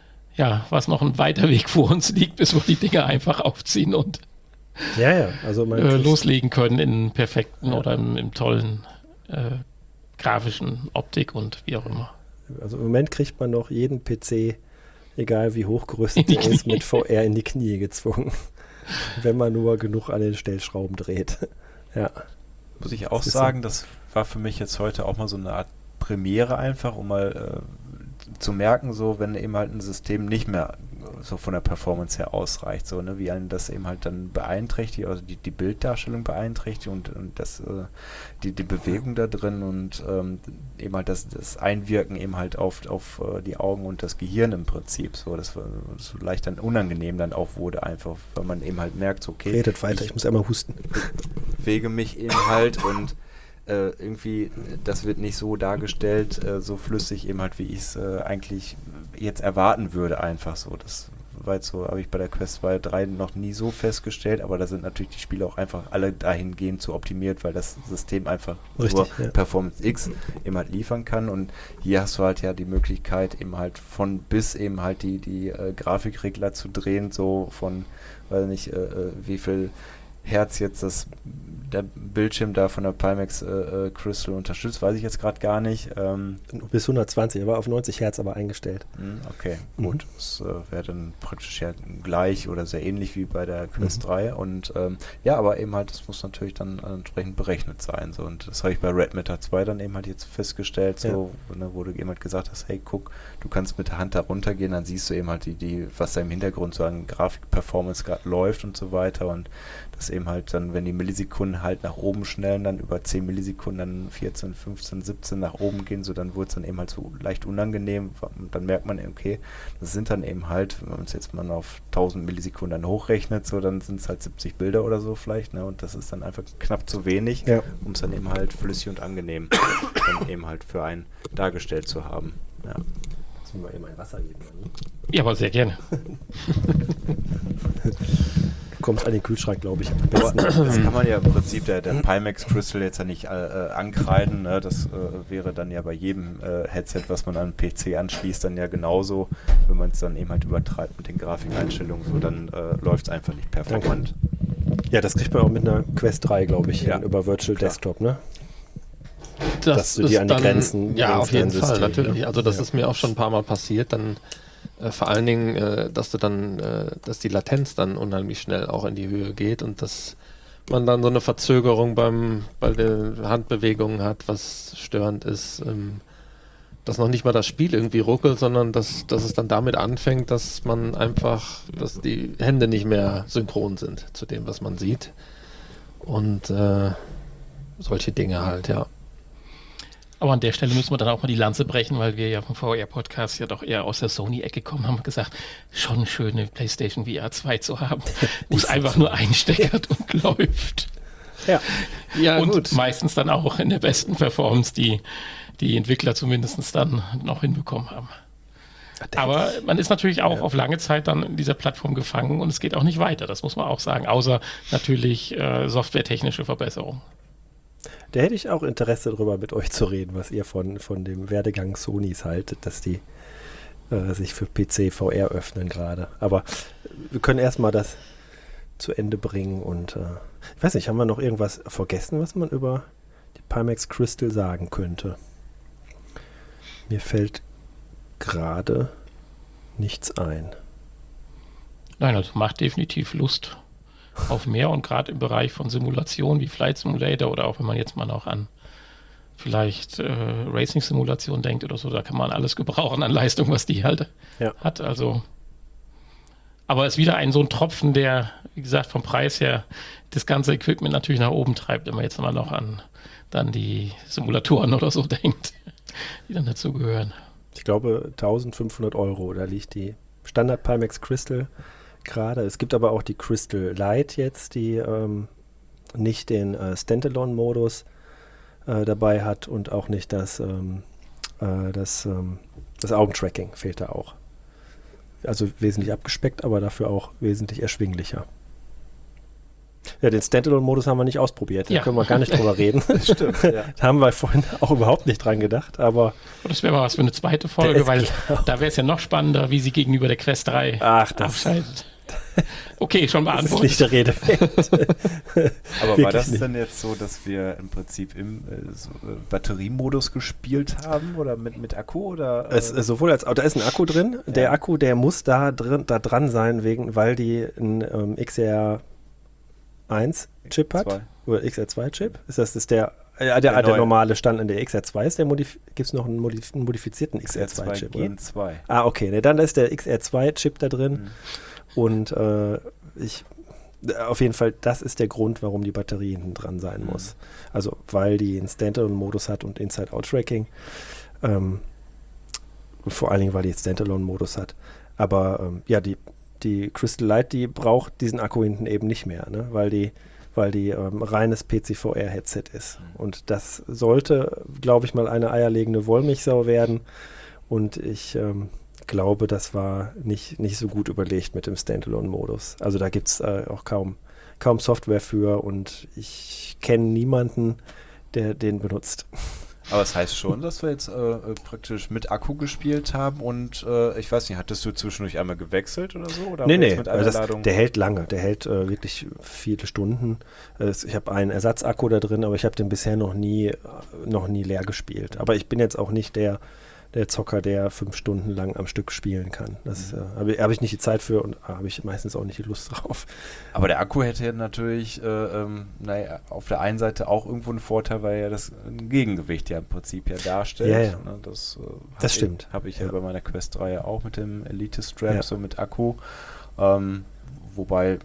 ja, was noch ein weiter Weg vor uns liegt, bis wir die Dinge einfach aufziehen und ja, ja. Also äh, loslegen können in perfekten ja. oder im, im tollen äh, grafischen Optik und wie auch immer. Also im Moment kriegt man noch jeden P C, egal wie hochgerüstet er ist, mit V R in die Knie gezwungen, wenn man nur genug an den Stellschrauben dreht. Ja. Muss ich auch das sagen, so. Das war für mich jetzt heute auch mal so eine Art Premiere einfach, um mal äh, zu merken, so wenn eben halt ein System nicht mehr so von der Performance her ausreicht, so ne, wie einen das eben halt dann beeinträchtigt, also die, die Bilddarstellung beeinträchtigt und, und das äh, die, die Bewegung da drin und ähm, eben halt das, das Einwirken eben halt auf, auf uh, die Augen und das Gehirn im Prinzip, so das war so leicht dann unangenehm dann auch wurde, einfach, weil man eben halt merkt, so, okay, redet weiter, ich, ich muss einmal husten, bewege mich eben halt und Äh, irgendwie, das wird nicht so dargestellt, äh, so flüssig eben halt, wie ich es äh, eigentlich jetzt erwarten würde, einfach so. Das war jetzt so, habe ich bei der Quest zwei, drei noch nie so festgestellt, aber da sind natürlich die Spiele auch einfach alle dahingehend zu optimiert, weil das System einfach Richtig, nur ja. Performance X eben halt liefern kann und hier hast du halt ja die Möglichkeit eben halt von bis eben halt die, die äh, Grafikregler zu drehen, so von, weiß nicht, äh, wie viel Herz jetzt das der Bildschirm da von der Pimax äh, Crystal unterstützt, weiß ich jetzt gerade gar nicht. Ähm, Bis hundertzwanzig, er war auf neunzig Hertz aber eingestellt. Okay, mhm. gut. Das äh, wäre dann praktisch ja gleich oder sehr ähnlich wie bei der Quest mhm. drei. Und ähm, ja, aber eben halt, das muss natürlich dann entsprechend berechnet sein. So. Und das habe ich bei Red Matter zwei dann eben halt jetzt festgestellt, so, ja. ne, wo du eben halt gesagt hast, hey, guck, du kannst mit der Hand da runtergehen, dann siehst du eben halt die, die was da im Hintergrund so an Grafik-Performance gerade läuft und so weiter. Und das eben halt dann, wenn die Millisekunden halt nach oben schnellen, dann über zehn Millisekunden, dann vierzehn, fünfzehn, siebzehn nach oben gehen, so dann wurde es dann eben halt so leicht unangenehm. Und dann merkt man, okay, das sind dann eben halt, wenn man es jetzt mal auf tausend Millisekunden dann hochrechnet, so dann sind es halt siebzig Bilder oder so vielleicht, ne? Und das ist dann einfach knapp zu wenig, ja. um es dann eben halt flüssig und angenehm dann eben halt für einen dargestellt zu haben. Ja. Jetzt müssen wir eben ein Wasser geben. Ne? Ja, aber sehr gerne. Kommt an den Kühlschrank, glaube ich. Aber das kann man ja im Prinzip der, der Pimax Crystal jetzt ja nicht äh, ankreiden. Ne? Das äh, wäre dann ja bei jedem äh, Headset, was man an den P C anschließt, dann ja genauso. Wenn man es dann eben halt übertreibt mit den Grafikeinstellungen, so dann äh, läuft es einfach nicht performant. Danke. Ja, das kriegt man auch mit einer Quest drei, glaube ich, ja. über Virtual Klar. Desktop, ne? Das Dass du die an die dann, Grenzen... Ja, auf jeden Fall, System, natürlich. Ne? Also das ja. ist mir auch schon ein paar Mal passiert, dann Äh, vor allen Dingen, äh, dass du dann, äh, dass die Latenz dann unheimlich schnell auch in die Höhe geht und dass man dann so eine Verzögerung beim bei den Handbewegungen hat, was störend ist, ähm, dass noch nicht mal das Spiel irgendwie ruckelt, sondern dass, dass es dann damit anfängt, dass man einfach, dass die Hände nicht mehr synchron sind zu dem, was man sieht und äh, solche Dinge halt, ja. Aber an der Stelle müssen wir dann auch mal die Lanze brechen, weil wir ja vom V R-Podcast ja doch eher aus der Sony-Ecke kommen, haben gesagt, schon schön eine PlayStation V R zwei zu haben, wo es einfach nur einsteckert und läuft. Ja, ja und gut. Meistens dann auch in der besten Performance, die die Entwickler zumindest dann noch hinbekommen haben. Aber man ist natürlich auch ja. auf lange Zeit dann in dieser Plattform gefangen und es geht auch nicht weiter, das muss man auch sagen, außer natürlich äh, softwaretechnische Verbesserungen. Da hätte ich auch Interesse darüber, mit euch zu reden, was ihr von, von dem Werdegang Sonys haltet, dass die äh, sich für P C V R öffnen gerade. Aber wir können erstmal das zu Ende bringen und äh, ich weiß nicht, haben wir noch irgendwas vergessen, was man über die Pimax Crystal sagen könnte? Mir fällt gerade nichts ein. Nein, das macht definitiv Lust auf mehr und gerade im Bereich von Simulationen wie Flight Simulator oder auch wenn man jetzt mal noch an vielleicht äh, Racing-Simulation denkt oder so, da kann man alles gebrauchen an Leistung, was die halt Ja. hat. Also, aber es ist wieder ein so ein Tropfen, der, wie gesagt, vom Preis her das ganze Equipment natürlich nach oben treibt, wenn man jetzt mal noch an dann die Simulatoren oder so denkt, die dann dazu gehören. Ich glaube eintausendfünfhundert Euro, da liegt die Standard Pimax Crystal gerade. Es gibt aber auch die Crystal Lite jetzt, die ähm, nicht den äh, Standalone-Modus äh, dabei hat und auch nicht das, ähm, äh, das, ähm, das Augentracking fehlt da auch. Also wesentlich abgespeckt, aber dafür auch wesentlich erschwinglicher. Ja, den Standalone-Modus haben wir nicht ausprobiert, da Ja. können wir gar nicht drüber reden. Stimmt, ja. Da haben wir vorhin auch überhaupt nicht dran gedacht, aber Und das wäre mal was für eine zweite Der Folge, ist weil klar. da wäre es ja noch spannender, wie sie gegenüber der Quest drei ach, das, aufscheidet. Okay, schon das ist beantwortet. nicht der Rede wert. Aber war Wirklich das nicht. denn jetzt so, dass wir im Prinzip im äh, so, äh, Batteriemodus gespielt haben oder mit, mit Akku oder? Äh, Es, äh, sowohl als auch, da ist ein Akku drin. Der Ja. Akku, der muss da drin, da dran sein, wegen, weil die einen ähm, X R eins Chip hat. zwei. Oder X R zwei Chip. Ist das ist der, äh, der, Der der, neue. normale Stand in der X R zwei ist der modif gibt es noch einen, modif einen modifizierten X R zwei Chip, oder? Gen zwei. Ah, okay. Ne, dann ist der X R zwei Chip da drin. Mhm. Und äh, ich auf jeden Fall, das ist der Grund, warum die Batterie hinten dran sein Mhm. muss. Also, weil die einen Standalone-Modus hat und Inside-Out-Tracking. Ähm, und vor allen Dingen, weil die jetzt Standalone-Modus hat. Aber ähm, ja, die, die Crystal Lite, die braucht diesen Akku hinten eben nicht mehr, ne? weil die, weil die ähm, reines P C V R-Headset ist. Mhm. Und das sollte, glaube ich, mal eine eierlegende Wollmilchsau werden. Und ich ähm, glaube, das war nicht, nicht so gut überlegt mit dem Standalone-Modus. Also da gibt es äh, auch kaum, kaum Software für und ich kenne niemanden, der den benutzt. Aber es das heißt schon, dass wir jetzt äh, praktisch mit Akku gespielt haben und äh, ich weiß nicht, hattest du zwischendurch einmal gewechselt oder so? Oder Nee, haben wir nee, jetzt mit einer also das, Ladung? der hält lange, der hält äh, wirklich viele Stunden. Äh, ich habe einen Ersatzakku da drin, aber ich habe den bisher noch nie, äh, noch nie leer gespielt. Aber ich bin jetzt auch nicht der, der Zocker, der fünf Stunden lang am Stück spielen kann. Das Mhm. äh, habe hab ich nicht die Zeit für und habe ich meistens auch nicht die Lust drauf. Aber der Akku hätte ja natürlich, äh, ähm, naja, auf der einen Seite auch irgendwo einen Vorteil, weil er das ein Gegengewicht ja im Prinzip ja darstellt. Ja, ja. Ne, das äh, hab Das ich- stimmt. Habe ich ja. Ja. bei meiner Quest drei ja auch mit dem Elite Strap, Ja. so mit Akku. Ähm, wobei,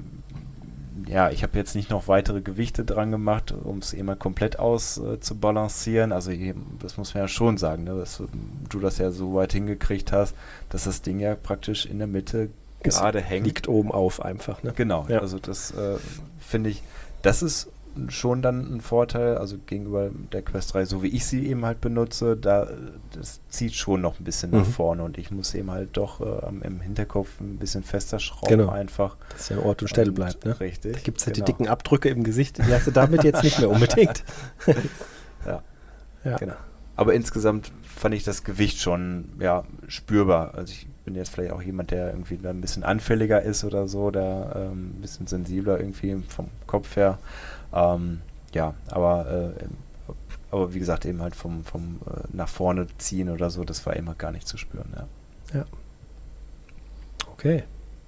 ja, ich habe jetzt nicht noch weitere Gewichte dran gemacht, um es immer komplett aus äh, zu balancieren. Also hier, das muss man ja schon sagen, ne, dass du das ja so weit hingekriegt hast, dass das Ding ja praktisch in der Mitte Es gerade hängt. Liegt oben auf einfach. Ne? Genau, Ja. also das äh, finde ich, das ist schon dann ein Vorteil, also gegenüber der Quest drei, so wie ich sie eben halt benutze, da das zieht schon noch ein bisschen nach Mhm. vorne und ich muss eben halt doch äh, am- im Hinterkopf ein bisschen fester schrauben Genau. einfach. Dass ja an Ort und Stelle Und bleibt. Ne? Richtig. Da gibt es halt genau. die dicken Abdrücke im Gesicht, die hast du damit jetzt nicht mehr unbedingt. Ja. Ja. Genau. Aber insgesamt fand ich das Gewicht schon ja, spürbar. Also ich bin jetzt vielleicht auch jemand, der irgendwie da ein bisschen anfälliger ist oder so, der ähm, ein bisschen sensibler irgendwie vom Kopf her. Ähm, ja, aber, äh, aber wie gesagt, eben halt vom, vom äh, nach vorne ziehen oder so, das war immer gar nicht zu spüren. Ja. Okay.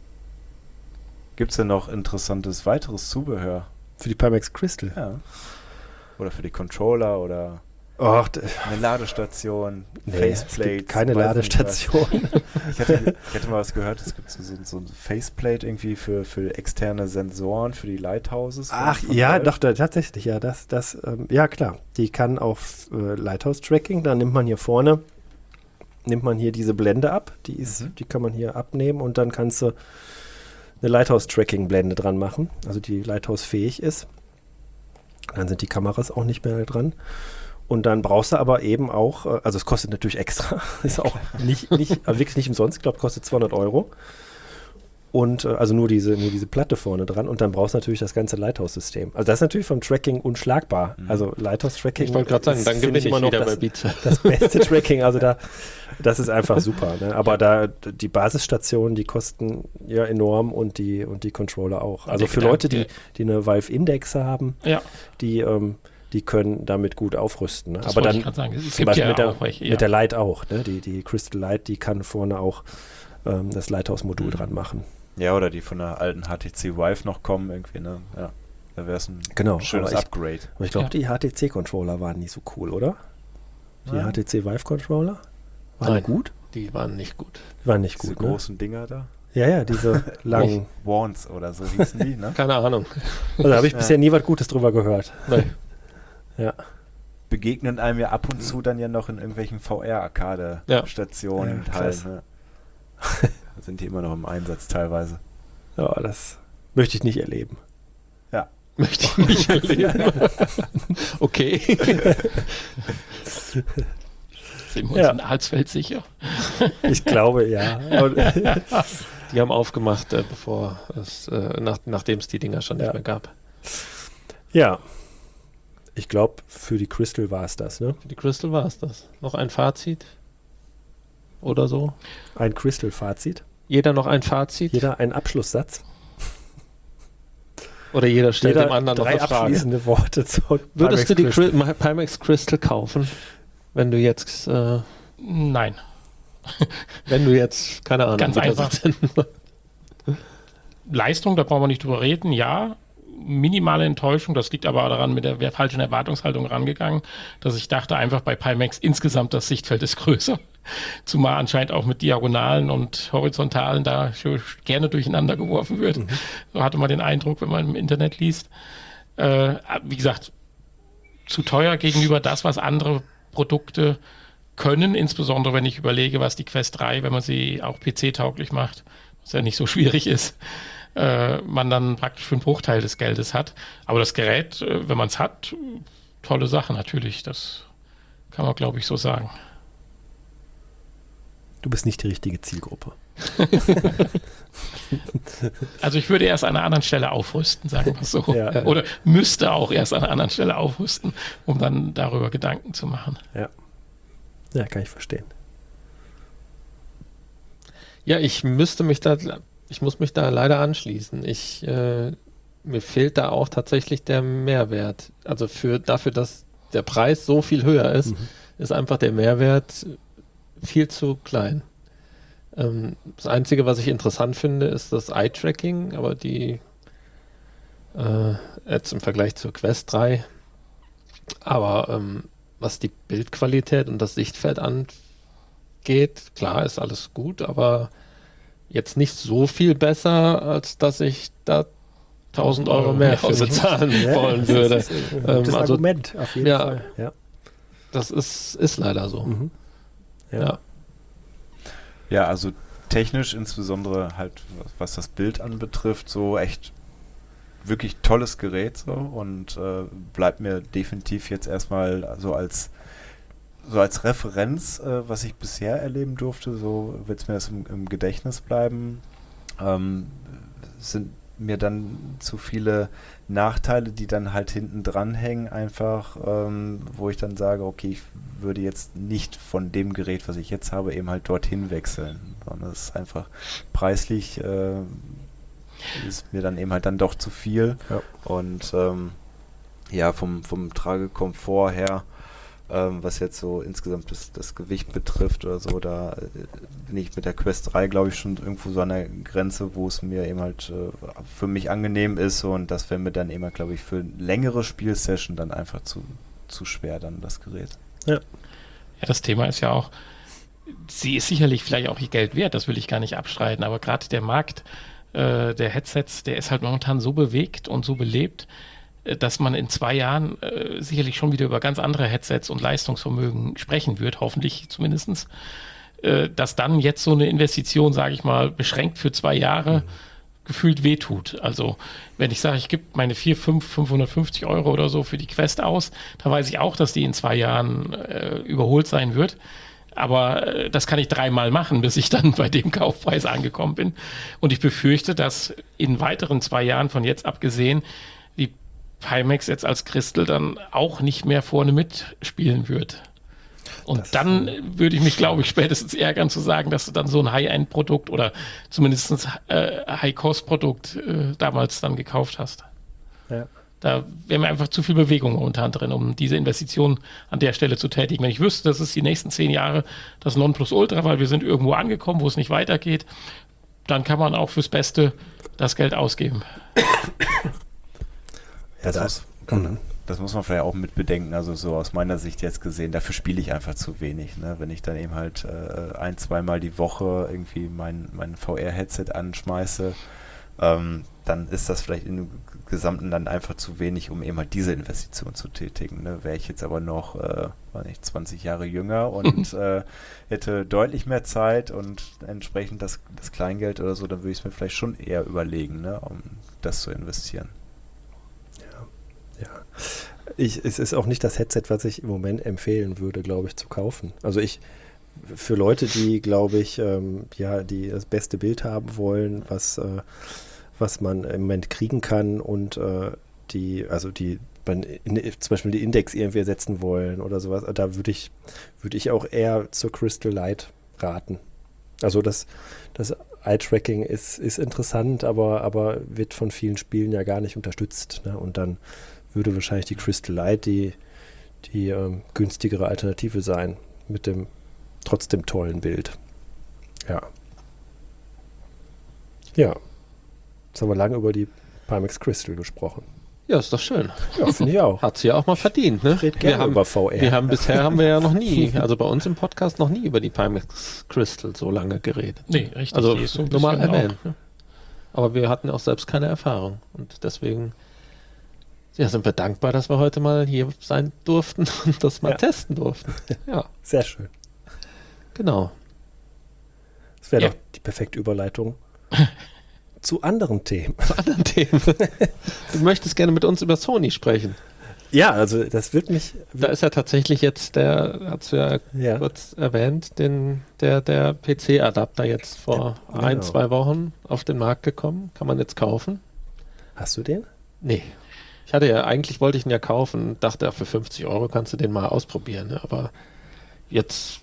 Gibt es denn noch interessantes weiteres Zubehör? Für die Pimax Crystal. Ja. Oder für die Controller oder Och, d- eine Ladestation, nee, es Faceplates, gibt keine weiß nicht was. Ladestation. Ich hatte, ich hatte mal was gehört, es gibt so, so, so ein Faceplate irgendwie für, für externe Sensoren, für die Lighthouses. von- Ach von ja, Valve. doch, da, tatsächlich, ja, das, das, ähm, ja klar. Die kann auf äh, Lighthouse-Tracking, da nimmt man hier vorne, nimmt man hier diese Blende ab, die ist, Mhm. die kann man hier abnehmen und dann kannst du eine Lighthouse-Tracking-Blende dran machen, also die Lighthouse-fähig ist. Dann sind die Kameras auch nicht mehr dran. Und dann brauchst du aber eben auch, äh, also es kostet natürlich extra, ist auch nicht, nicht aber wirklich nicht umsonst, ich glaube, kostet zweihundert Euro. Und äh, also nur diese, nur diese Platte vorne dran. Und dann brauchst du natürlich das ganze Lighthouse-System. Also das ist natürlich vom Tracking unschlagbar. Mhm. Also Lighthouse-Tracking. Ich wollte gerade sagen, dann gewinne ich immer noch wieder bei Beats. Das beste Tracking. Also da, das ist einfach super. Ne? Aber da die Basisstationen, die kosten ja enorm und die und die Controller auch. Also für Leute, die, die eine Valve Indexe haben, ja. die ähm, die können damit gut aufrüsten. Ne? Das Aber dann ich sagen. Es zum Beispiel ja mit, der, welche, ja. mit der Light auch. Ne? Die, die Crystal Light, die kann vorne auch ähm, das Lighthouse-Modul mhm. dran machen. Ja, oder die von der alten H T C Vive noch kommen irgendwie, ne? Ja, da wäre es ein genau, schönes aber ich, Upgrade. Aber ich glaube, ja. die H T C-Controller waren nicht so cool, oder? Die Nein. H T C Vive-Controller? Waren Nein, die gut? Die waren nicht gut. Die waren nicht Diese gut, ne? großen Dinger da? Ja, ja, diese langen. Wands oder so hießen die, ne? Keine Ahnung. Also da habe ich Ja. bisher nie was Gutes drüber gehört. Nee. Ja. Begegnen einem ja ab und zu dann ja noch in irgendwelchen V R-Arcade-Stationen Ja. und halt, ne? Da sind die immer noch im Einsatz teilweise. Ja, das möchte ich nicht erleben. Möchte ich nicht erleben. Okay. Sind wir uns Ja. in Alsfeld sicher? Ich glaube, ja. Und, Die haben aufgemacht, äh, bevor es, äh, nach, nachdem es die Dinger schon Ja. nicht mehr gab. ja. Ich glaube, für die Crystal war es das, ne? Für die Crystal war es das. Noch ein Fazit? Oder so? Ein Crystal-Fazit. Jeder noch ein Fazit? Jeder einen Abschlusssatz. Oder jeder stellt Jeder dem anderen noch drei eine Frage. abschließende Worte zu Würdest du die Crystal. Cri- Pimax Crystal kaufen, wenn du jetzt, äh, Nein. wenn du jetzt, keine Ahnung, Ganz wieder einfach. sitzt? Leistung, da brauchen wir nicht drüber reden, ja. Minimale Enttäuschung, das liegt aber daran, mit der wer- falschen Erwartungshaltung rangegangen, dass ich dachte einfach bei Pimax insgesamt das Sichtfeld ist größer. Zumal anscheinend auch mit Diagonalen und Horizontalen da schon gerne durcheinander geworfen wird. Mhm. So hatte man den Eindruck, wenn man im Internet liest. Äh, wie gesagt, zu teuer gegenüber das, was andere Produkte können, insbesondere wenn ich überlege, was die Quest drei, wenn man sie auch P C-tauglich macht, was ja nicht so schwierig ist, äh, man dann praktisch für einen Bruchteil des Geldes hat. Aber das Gerät, äh, wenn man es hat, tolle Sache natürlich, das kann man, glaube ich, so sagen. Du bist nicht die richtige Zielgruppe. Also ich würde erst an einer anderen Stelle aufrüsten, sagen wir es so. Ja. Oder müsste auch erst an einer anderen Stelle aufrüsten, um dann darüber Gedanken zu machen. Ja. Ja, kann ich verstehen. Ja, ich müsste mich da, ich muss mich da leider anschließen. Ich, äh, mir fehlt da auch tatsächlich der Mehrwert. Also für dafür, dass der Preis so viel höher ist, Mhm. ist einfach der Mehrwert viel zu klein. Ähm, das Einzige, was ich interessant finde, ist das Eye-Tracking, aber die äh, jetzt im Vergleich zur Quest drei. Aber ähm, was die Bildqualität und das Sichtfeld angeht, klar, ist alles gut, aber jetzt nicht so viel besser, als dass ich da tausend Euro mehr für bezahlen Ja, wollen das würde. ist ein Ähm, gutes also Argument, auf jeden ja. Fall. Ja. das ist, ist leider so. Mhm. Ja. Ja. Ja, also technisch insbesondere halt, was das Bild anbetrifft, so echt wirklich tolles Gerät so und äh, bleibt mir definitiv jetzt erstmal so als so als Referenz, äh, was ich bisher erleben durfte, so wird es mir das im, im Gedächtnis bleiben. Ähm, sind mir dann zu viele Nachteile, die dann halt hinten dran hängen, einfach, ähm, wo ich dann sage, okay, ich würde jetzt nicht von dem Gerät, was ich jetzt habe, eben halt dorthin wechseln, sondern es ist einfach preislich, äh, ist mir dann eben halt dann doch zu viel. Ja. Und ähm, ja, vom, vom Tragekomfort her, ähm, was jetzt so insgesamt das, das Gewicht betrifft oder so, da äh, bin ich mit der Quest drei, glaube ich, schon irgendwo so an der Grenze, wo es mir eben halt äh, für mich angenehm ist, und das wäre mir dann immer, glaube ich, für eine längere Spielsession dann einfach zu, zu schwer, dann das Gerät. Ja, das Thema ist ja auch, sie ist sicherlich vielleicht auch ihr Geld wert, das will ich gar nicht abstreiten, aber gerade der Markt äh, der Headsets, der ist halt momentan so bewegt und so belebt, äh, dass man in zwei Jahren äh, sicherlich schon wieder über ganz andere Headsets und Leistungsvermögen sprechen wird, hoffentlich zumindestens, äh, dass dann jetzt so eine Investition, sage ich mal, beschränkt für zwei Jahre, gefühlt wehtut. Also wenn ich sage, ich gebe meine vier, fünf, fünfhundertfünfzig Euro oder so für die Quest aus, da weiß ich auch, dass die in zwei Jahren äh, überholt sein wird. Aber äh, das kann ich dreimal machen, bis ich dann bei dem Kaufpreis angekommen bin. Und ich befürchte, dass in weiteren zwei Jahren von jetzt abgesehen die Pimax jetzt als Crystal dann auch nicht mehr vorne mitspielen wird. Und das, dann würde ich mich, glaube ich, spätestens ärgern zu sagen, dass du dann so ein High-End-Produkt oder zumindest ein äh, High-Cost-Produkt äh, damals dann gekauft hast. Ja. Da wäre mir einfach zu viel Bewegung momentan drin, um diese Investition an der Stelle zu tätigen. Wenn ich wüsste, das ist die nächsten zehn Jahre das Nonplusultra, weil wir sind irgendwo angekommen, wo es nicht weitergeht, dann kann man auch fürs Beste das Geld ausgeben. Ja, das, das, das muss man vielleicht auch mit bedenken, also so aus meiner Sicht jetzt gesehen, dafür spiele ich einfach zu wenig. Ne? Wenn ich dann eben halt äh, ein-, zweimal die Woche irgendwie mein, mein V R-Headset anschmeiße, ähm, dann ist das vielleicht im Gesamten dann einfach zu wenig, um eben halt diese Investition zu tätigen. Ne? Wäre ich jetzt aber noch äh, war nicht, zwanzig Jahre jünger und äh, hätte deutlich mehr Zeit und entsprechend das, das Kleingeld oder so, dann würde ich es mir vielleicht schon eher überlegen, ne? Um das zu investieren. Ja, ja. Ich, es ist auch nicht das Headset, was ich im Moment empfehlen würde, glaube ich, zu kaufen. Also ich, für Leute, die, glaube ich, ähm, ja, die das beste Bild haben wollen, was, äh, was man im Moment kriegen kann und äh, die, also die man in, zum Beispiel die Index irgendwie ersetzen wollen oder sowas, da würde ich, würde ich auch eher zur Crystal Light raten. Also das, das Eye-Tracking ist, ist interessant, aber, aber wird von vielen Spielen ja gar nicht unterstützt. Ne? Und dann würde wahrscheinlich die Crystal Light die, die ähm, günstigere Alternative sein, mit dem trotzdem tollen Bild. Ja. Ja. Jetzt haben wir lange über die Pimax Crystal gesprochen. Ja, ist doch schön. Ja, finde ich auch. Hat sie ja auch mal verdient, ne? Red gerne wir haben, über V R. Wir haben bisher haben wir ja noch nie, also bei uns im Podcast noch nie über die Pimax Crystal so lange geredet. Nee, richtig. Also die ist so ein nur mal bisschen erwähnt. Ne? Aber wir hatten auch selbst keine Erfahrung und deswegen ja, sind wir dankbar, dass wir heute mal hier sein durften und das mal Ja. testen durften. Ja, Sehr schön. genau. Das wäre Ja. doch die perfekte Überleitung zu anderen Themen. Zu anderen Themen. Du möchtest gerne mit uns über Sony sprechen. Ja, also das wird mich... Da ist ja tatsächlich jetzt der, hast du ja, Ja. kurz erwähnt, den, der, der P C-Adapter jetzt vor Ja, ein, genau. zwei Wochen auf den Markt gekommen. Kann man jetzt kaufen? Hast du den? Nee. Ich hatte ja, eigentlich wollte ich ihn ja kaufen, dachte, für fünfzig Euro kannst du den mal ausprobieren. Ne? Aber jetzt,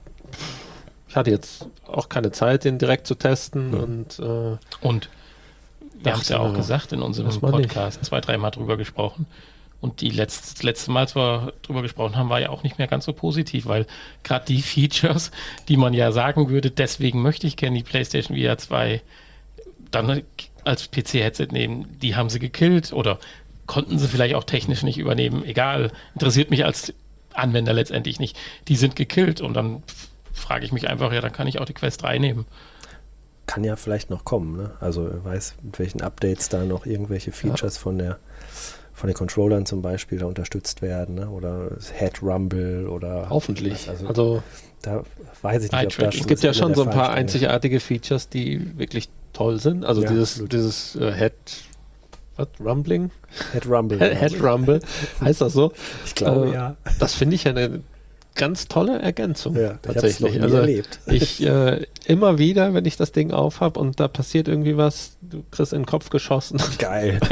ich hatte jetzt auch keine Zeit, den direkt zu testen. Hm. Und äh, Und wir haben es ja auch Ja, gesagt in unserem muss man nicht. Podcast, zwei, dreimal drüber gesprochen. Und die letzte, das letzte Mal, als wir drüber gesprochen haben, war ja auch nicht mehr ganz so positiv, weil gerade die Features, die man ja sagen würde, deswegen möchte ich gerne die PlayStation V R zwei dann als P C-Headset nehmen, die haben sie gekillt oder konnten sie vielleicht auch technisch nicht übernehmen. Egal, interessiert mich als Anwender letztendlich nicht. Die sind gekillt und dann frage ich mich einfach, ja, dann kann ich auch die Quest drei nehmen. Kann ja vielleicht noch kommen, ne? Also wer weiß, mit welchen Updates da noch irgendwelche Features ja. von der von den Controllern zum Beispiel da unterstützt werden, ne? Oder das Head Rumble oder hoffentlich. Was, also, also da weiß ich nicht, ob da schon es gibt ja schon so ein paar steht. einzigartige Features, die wirklich toll sind. Also Ja, dieses, absolut. dieses äh, Head was, Rumbling? Head Rumble. Head, Head Rumble, heißt das so? Ich glaube, Äh, ja. Das finde ich ja eine ganz tolle Ergänzung. Ja, tatsächlich. Ich hab's noch nie Also erlebt. ich äh, immer wieder, wenn ich das Ding aufhab und da passiert irgendwie was, du kriegst in den Kopf geschossen. Geil.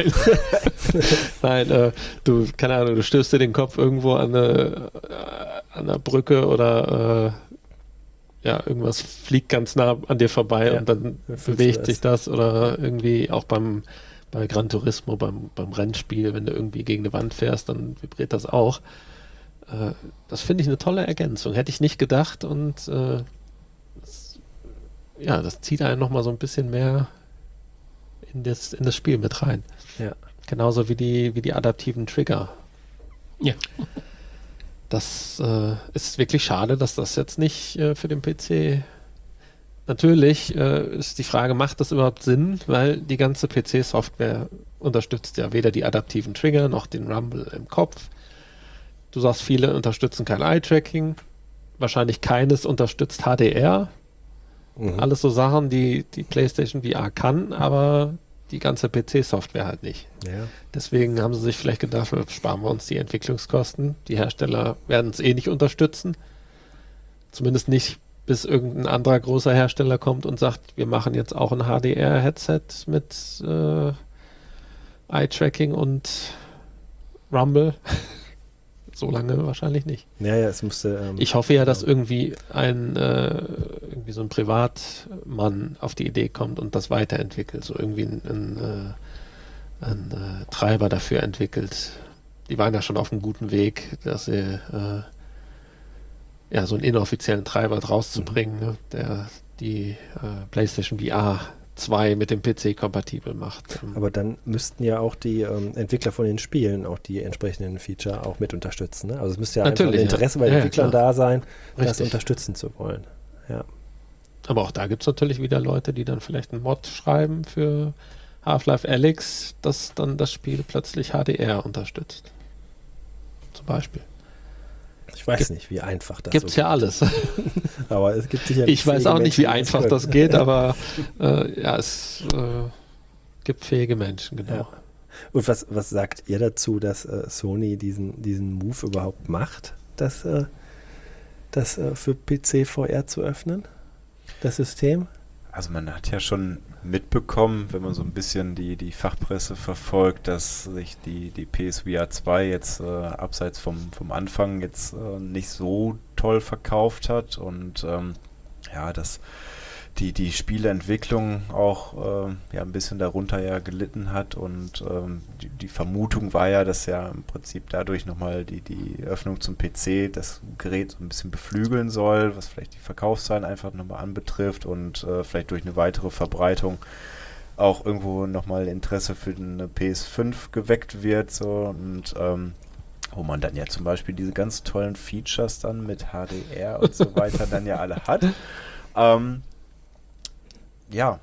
Nein, äh, du, keine Ahnung, du stößt dir den Kopf irgendwo an eine, äh, an einer Brücke oder äh, ja, irgendwas fliegt ganz nah an dir vorbei Ja, und dann dann fühlst bewegt du sich das oder irgendwie auch beim bei Gran Turismo, beim, beim Rennspiel, wenn du irgendwie gegen eine Wand fährst, dann vibriert das auch. Äh, das finde ich eine tolle Ergänzung. Hätte ich nicht gedacht und äh, das, ja, das zieht einen nochmal so ein bisschen mehr in das, in das Spiel mit rein. Ja. Genauso wie die, wie die adaptiven Trigger. Ja. Das äh, ist wirklich schade, dass das jetzt nicht äh, für den P C. Natürlich äh, ist die Frage, macht das überhaupt Sinn? Weil die ganze P C-Software unterstützt ja weder die adaptiven Trigger noch den Rumble im Kopf. Du sagst, viele unterstützen kein Eye-Tracking. Wahrscheinlich keines unterstützt H D R. Mhm. Alles so Sachen, die die PlayStation V R kann, aber die ganze P C-Software halt nicht. Ja. Deswegen haben sie sich vielleicht gedacht, sparen wir uns die Entwicklungskosten. Die Hersteller werden es eh nicht unterstützen. Zumindest nicht, bis irgendein anderer großer Hersteller kommt und sagt, wir machen jetzt auch ein H D R-Headset mit äh, Eye-Tracking und Rumble. So lange wahrscheinlich nicht. Ja, ja, es musste. Ähm, Ich hoffe ja, dass genau. irgendwie ein äh, irgendwie so ein Privatmann auf die Idee kommt und das weiterentwickelt, so irgendwie ein, ein, äh, ein äh, Treiber dafür entwickelt. Die waren ja schon auf einem guten Weg, dass sie äh, ja so einen inoffiziellen Treiber draus zu bringen, ne, der die äh, PlayStation V R zwei mit dem P C kompatibel macht. Ähm, Aber dann müssten ja auch die ähm, Entwickler von den Spielen auch die entsprechenden Feature auch mit unterstützen. Ne? Also es müsste ja einfach ein Natürlich, Interesse ja. bei den Ja, ja, Entwicklern klar. da sein, das Richtig. unterstützen zu wollen. Ja. Aber auch da gibt es natürlich wieder Leute, die dann vielleicht einen Mod schreiben für Half-Life Alyx, das dann das Spiel plötzlich H D R unterstützt. Zum Beispiel. Ich weiß Gibt- nicht, wie einfach das Gibt's so ja alles. Aber es gibt sicher Ich weiß fähige auch nicht, wie Menschen, die einfach können. das geht, aber äh, ja, es äh, gibt fähige Menschen, genau. Ja. Und was, was sagt ihr dazu, dass äh, Sony diesen, diesen Move überhaupt macht, das, äh, das äh, für P C V R zu öffnen? Das System? Also man hat ja schon mitbekommen, wenn man so ein bisschen die, die Fachpresse verfolgt, dass sich die, die P S V R zwei jetzt äh, abseits vom, vom Anfang jetzt äh, nicht so toll verkauft hat und ähm, ja, dass die, die Spieleentwicklung auch äh, ja ein bisschen darunter ja gelitten hat und ähm, die, die Vermutung war ja, dass ja im Prinzip dadurch nochmal die, die Öffnung zum P C das Gerät so ein bisschen beflügeln soll, was vielleicht die Verkaufszahlen einfach nochmal anbetrifft und äh, vielleicht durch eine weitere Verbreitung auch irgendwo nochmal Interesse für eine P S fünf geweckt wird so und ähm, wo man dann ja zum Beispiel diese ganz tollen Features dann mit H D R und so weiter dann ja alle hat. Ähm, ja,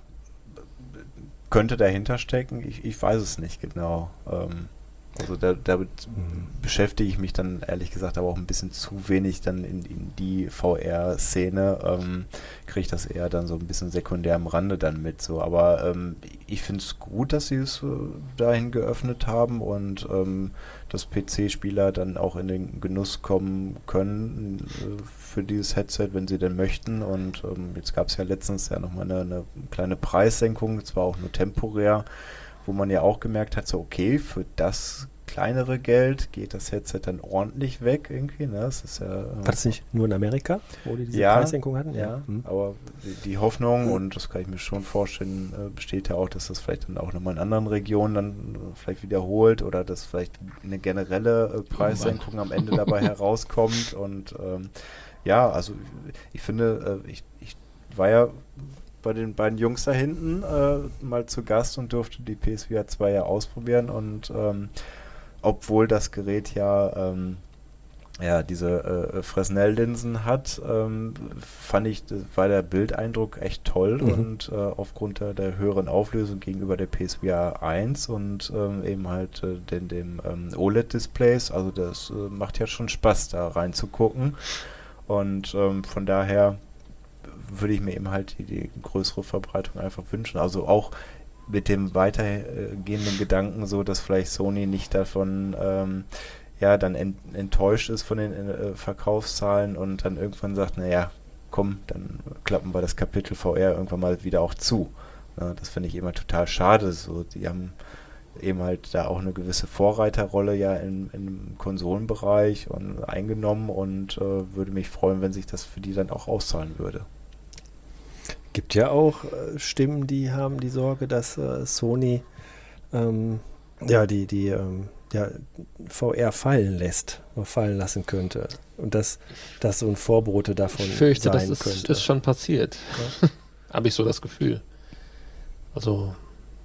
könnte dahinter stecken, ich, ich weiß es nicht genau. Ähm, also da, damit Mhm. beschäftige ich mich dann ehrlich gesagt aber auch ein bisschen zu wenig dann in, in die V R-Szene, ähm, kriege ich das eher dann so ein bisschen sekundär am Rande dann mit so, aber ähm, ich finde es gut, dass sie es äh, dahin geöffnet haben und ähm, dass P C-Spieler dann auch in den Genuss kommen können äh, für dieses Headset, wenn sie denn möchten und ähm, jetzt gab es ja letztens ja nochmal eine, eine kleine Preissenkung, zwar auch nur temporär, wo man ja auch gemerkt hat, so okay, für das kleinere Geld geht das Headset dann ordentlich weg irgendwie, ne? Das ist ja, War das nicht nur in Amerika, wo die diese Ja, Preissenkung hatten? ja, Mhm. aber die, die Hoffnung, und das kann ich mir schon vorstellen, äh, besteht ja auch, dass das vielleicht dann auch nochmal in anderen Regionen dann äh, vielleicht wiederholt oder dass vielleicht eine generelle äh, Preissenkung am Ende dabei herauskommt und ähm, ja, also ich finde, äh, ich, ich war ja bei den beiden Jungs da hinten äh, mal zu Gast und durfte die P S V R zwei ja ausprobieren und ähm, obwohl das Gerät ja ähm, ja, diese äh, Fresnel-Linsen hat, ähm, fand ich, das war der Bildeindruck echt toll Mhm. und äh, aufgrund der, der höheren Auflösung gegenüber der P S V R eins und ähm, eben halt äh, den, dem ähm, O L E D-Displays, also das äh, macht ja schon Spaß, da reinzugucken und ähm, von daher würde ich mir eben halt die, die größere Verbreitung einfach wünschen, also auch mit dem weitergehenden Gedanken so, dass vielleicht Sony nicht davon ähm, ja, dann ent, enttäuscht ist von den äh, Verkaufszahlen und dann irgendwann sagt, naja, komm, dann klappen wir das Kapitel V R irgendwann mal wieder auch zu. Ja, das finde ich immer total schade. So, die haben eben halt da auch eine gewisse Vorreiterrolle ja im, im Konsolenbereich und eingenommen und äh, würde mich freuen, wenn sich das für die dann auch auszahlen würde. Gibt ja auch äh, Stimmen, die haben die Sorge, dass äh, Sony ähm, ja die, die ähm, ja, V R fallen lässt, oder fallen lassen könnte. Und dass das so ein Vorbote davon Ich fürchte, sein das ist, könnte. ist schon passiert. Habe ich so das Gefühl. Also,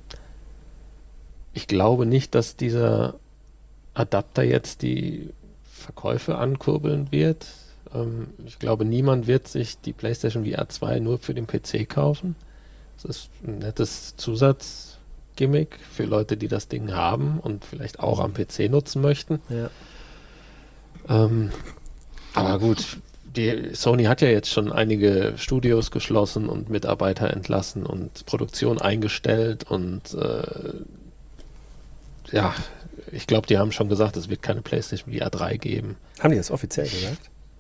ich glaube nicht, dass dieser Adapter jetzt die Verkäufe ankurbeln wird. Ähm, ich glaube, niemand wird sich die PlayStation V R zwei nur für den P C kaufen. Das ist ein nettes Zusatzgimmick für Leute, die das Ding haben und vielleicht auch am P C nutzen möchten. Ja. Ähm, aber gut, die Sony hat ja jetzt schon einige Studios geschlossen und Mitarbeiter entlassen und Produktion eingestellt und äh, ja, ich glaube, die haben schon gesagt, es wird keine PlayStation V R drei geben. Haben die das offiziell gesagt?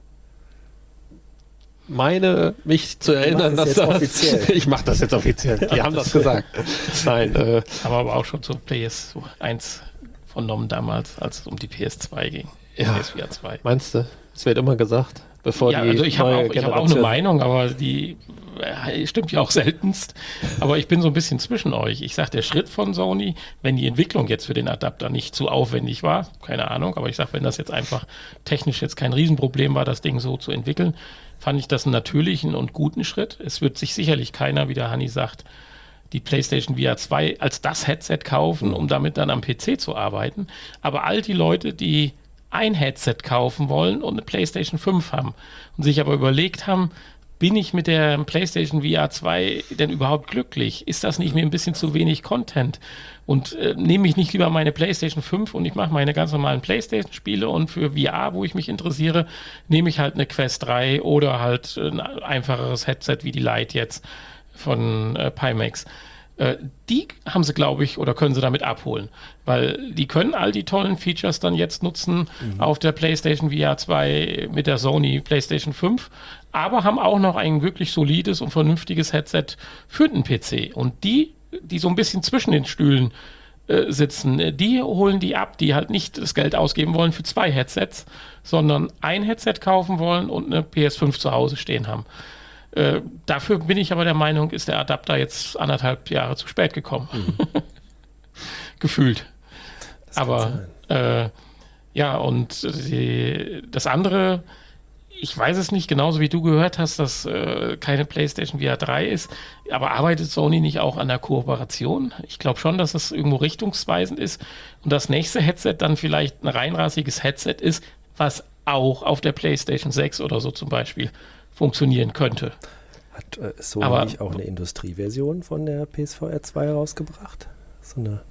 Meine, mich zu erinnern, das dass jetzt das... offiziell. Ich mache das jetzt offiziell. Die haben das gesagt. Nein, äh, Haben wir aber auch schon zur P S eins vernommen damals, als es um die P S zwei ging. Ja. P S V R zwei. meinst du, es wird immer gesagt, bevor Ja, die also ich habe neue auch, ich hab auch eine Generation- Meinung, aber die äh, stimmt ja auch seltenst. Aber ich bin so ein bisschen zwischen euch. Ich sage, der Schritt von Sony, wenn die Entwicklung jetzt für den Adapter nicht zu aufwendig war, keine Ahnung, aber ich sage, wenn das jetzt einfach technisch jetzt kein Riesenproblem war, das Ding so zu entwickeln, fand ich das einen natürlichen und guten Schritt. Es wird sich sicherlich keiner, wie der Hanni sagt, die PlayStation V R zwei als das Headset kaufen, um damit dann am P C zu arbeiten. Aber all die Leute, die ein Headset kaufen wollen und eine PlayStation fünf haben und sich aber überlegt haben, bin ich mit der PlayStation V R zwei denn überhaupt glücklich? Ist das nicht mir ein bisschen zu wenig Content? Und äh, nehme ich nicht lieber meine PlayStation fünf und ich mache meine ganz normalen PlayStation-Spiele und für V R, wo ich mich interessiere, nehme ich halt eine Quest drei oder halt ein einfacheres Headset wie die Lite jetzt von äh, Pimax. Äh, die haben sie, glaube ich, oder können sie damit abholen, weil die können all die tollen Features dann jetzt nutzen mhm. auf der PlayStation V R zwei mit der Sony PlayStation fünf, aber haben auch noch ein wirklich solides und vernünftiges Headset für den P C. Und die, die so ein bisschen zwischen den Stühlen äh, sitzen, die holen die ab, die halt nicht das Geld ausgeben wollen für zwei Headsets, sondern ein Headset kaufen wollen und eine P S fünf zu Hause stehen haben. Äh, dafür bin ich aber der Meinung, ist der Adapter jetzt anderthalb Jahre zu spät gekommen. Mhm. Gefühlt. Das aber äh, ja, und die, das andere, ich weiß es nicht, genauso wie du gehört hast, dass äh, keine PlayStation V R drei ist, aber arbeitet Sony nicht auch an der Kooperation? Ich glaube schon, dass das irgendwo richtungsweisend ist und das nächste Headset dann vielleicht ein reinrassiges Headset ist, was auch auf der PlayStation sechs oder so zum Beispiel funktionieren könnte. Hat äh, Sony Aber, nicht auch eine Industrieversion von der P S V R zwei rausgebracht? So eine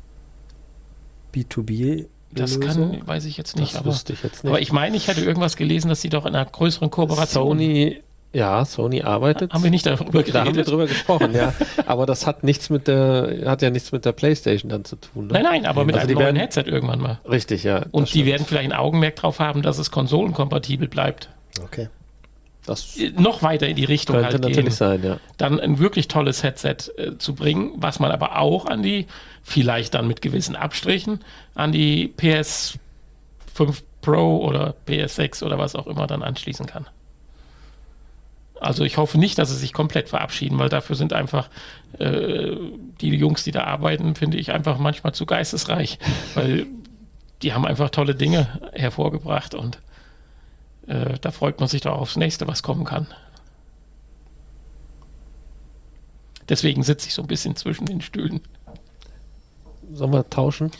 B zwei B Das kann, weiß ich jetzt nicht. Das aber, wüsste ich jetzt nicht. aber ich meine, ich hätte irgendwas gelesen, dass sie doch in einer größeren Kooperation... Sony, ja, Sony arbeitet. Haben wir nicht darüber geredet? Da haben wir drüber gesprochen, ja. Aber das hat nichts mit der, hat ja nichts mit der PlayStation dann zu tun. Ne? Nein, nein, aber mit Also einem die neuen werden- Headset irgendwann mal. Richtig, ja. Und das die stimmt. werden vielleicht ein Augenmerk drauf haben, dass es konsolenkompatibel bleibt. Okay. Das Äh, Noch weiter in die Richtung könnte halt natürlich gehen. sein, ja. Dann ein wirklich tolles Headset äh, zu bringen, was man aber auch an die, vielleicht dann mit gewissen Abstrichen, an die P S fünf Pro oder P S sechs oder was auch immer dann anschließen kann. Also ich hoffe nicht, dass sie sich komplett verabschieden, weil dafür sind einfach äh, die Jungs, die da arbeiten, finde ich einfach manchmal zu geistesreich, weil die haben einfach tolle Dinge hervorgebracht und äh, da freut man sich doch aufs Nächste, was kommen kann. Deswegen sitze ich so ein bisschen zwischen den Stühlen. Sollen wir tauschen?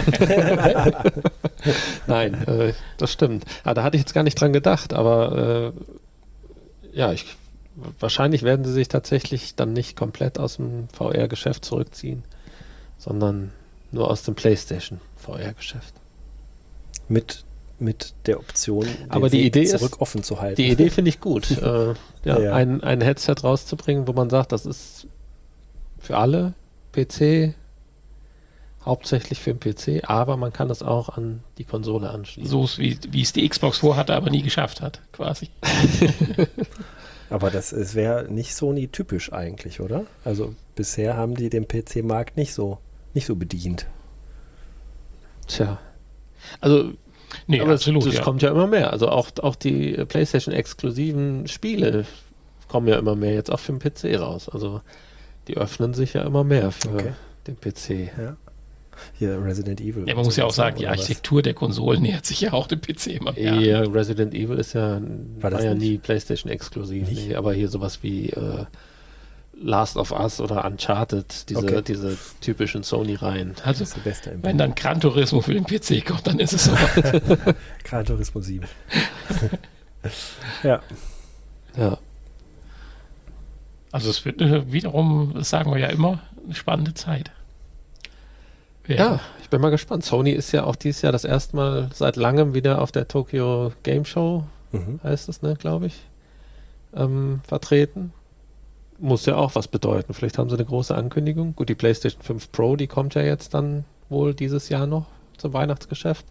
Nein, äh, das stimmt. Ah, da hatte ich jetzt gar nicht dran gedacht, aber äh, ja, ich, wahrscheinlich werden sie sich tatsächlich dann nicht komplett aus dem V R-Geschäft zurückziehen, sondern nur aus dem PlayStation-V R-Geschäft. Mit, mit der Option, den Aber die Weg Idee zurück ist- offen zu halten. Die Idee finde ich gut, äh, ja, Ja, ja. Ein, ein Headset rauszubringen, wo man sagt, das ist für alle P C, hauptsächlich für den P C, aber man kann es auch an die Konsole anschließen. So wie, wie es die Xbox vorhatte, aber nie geschafft hat, quasi. Aber das wäre nicht Sony-typisch eigentlich, oder? Also bisher haben die den P C-Markt nicht so, nicht so bedient. Tja. Also, Nee, aber absolut. es, es ja. kommt ja immer mehr. Also auch, auch die PlayStation-exklusiven Spiele kommen ja immer mehr jetzt auch für den P C raus. Also die öffnen sich ja immer mehr für Okay. den P C. Ja. Hier Resident Evil. Ja, und man muss ja auch sowas, sagen, die oder was? Architektur der Konsolen nähert sich ja auch dem P C immer mehr. Ja, Resident Evil ist ja, War war das ja nicht? nie PlayStation-exklusiv. Nicht? Nee, aber hier sowas wie äh, Last of Us oder Uncharted, diese, Okay. diese typischen Sony-Reihen. Also, Das Silvester im wenn dann Gran Turismo für den P C kommt, dann ist es so. Gran Turismo sieben. Ja. Ja. Also es wird äh, wiederum, das sagen wir ja immer, eine spannende Zeit. Ja, ich bin mal gespannt. Sony ist ja auch dieses Jahr das erste Mal seit langem wieder auf der Tokyo Game Show, Mhm. heißt es, ne, glaube ich. ähm, vertreten. Muss ja auch was bedeuten. Vielleicht haben sie eine große Ankündigung. Gut, die PlayStation fünf Pro, die kommt ja jetzt dann wohl dieses Jahr noch zum Weihnachtsgeschäft.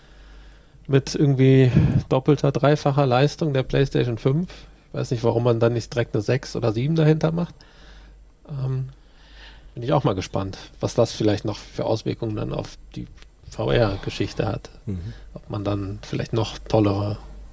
Mit irgendwie doppelter, dreifacher Leistung der PlayStation fünf. Ich weiß nicht, warum man dann nicht direkt eine sechs oder sieben dahinter macht. Ähm, bin ich auch mal gespannt, was das vielleicht noch für Auswirkungen dann auf die V R-Geschichte hat. Mhm. Ob man dann vielleicht noch tollere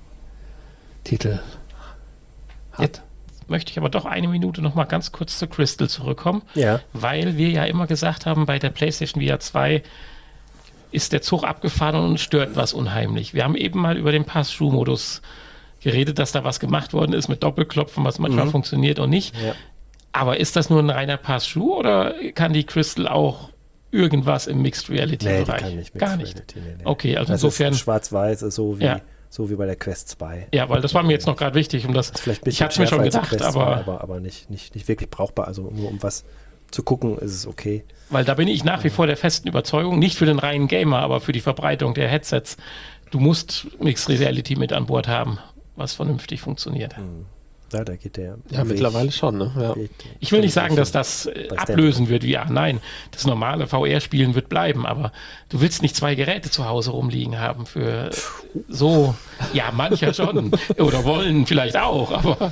Titel hat. Jetzt möchte ich aber doch eine Minute noch mal ganz kurz zu Crystal zurückkommen, Ja. weil wir ja immer gesagt haben, bei der PlayStation V R zwei ist der Zug abgefahren und uns stört was unheimlich. Wir haben eben mal über den Pass-Through-Modus geredet, dass da was gemacht worden ist mit Doppelklopfen, was manchmal Mhm. funktioniert und nicht. Ja. Aber ist das nur ein reiner Pass-Through oder kann die Crystal auch irgendwas im Mixed Nee, die Reality-Bereich? kann nicht. Gar Mixed nicht. Reality, nee, nee. Okay, also Das insofern. ist schwarz-weiß, ist so wie, Ja. so wie bei der Quest zwei. Ja, weil das war mir jetzt noch gerade wichtig, um das. Ist vielleicht ein Ich bisschen hatte mir schon schärfer als die gedacht, Quest zwei, aber, aber, aber nicht, nicht, nicht wirklich brauchbar. Also nur um was zu gucken, ist es okay. weil da bin ich nach wie vor der festen Überzeugung, nicht für den reinen Gamer, aber für die Verbreitung der Headsets. Du musst Mixed Reality mit an Bord haben, was vernünftig funktioniert. Ja, da geht der Ja, Weg- mittlerweile schon, ne? Ja. Weg- Ich will nicht sagen, Weg- dass das äh, Bei ablösen wird, wie, ah, nein, das normale V R-Spielen wird bleiben, aber du willst nicht zwei Geräte zu Hause rumliegen haben für so, ja, mancher schon, oder wollen vielleicht auch, aber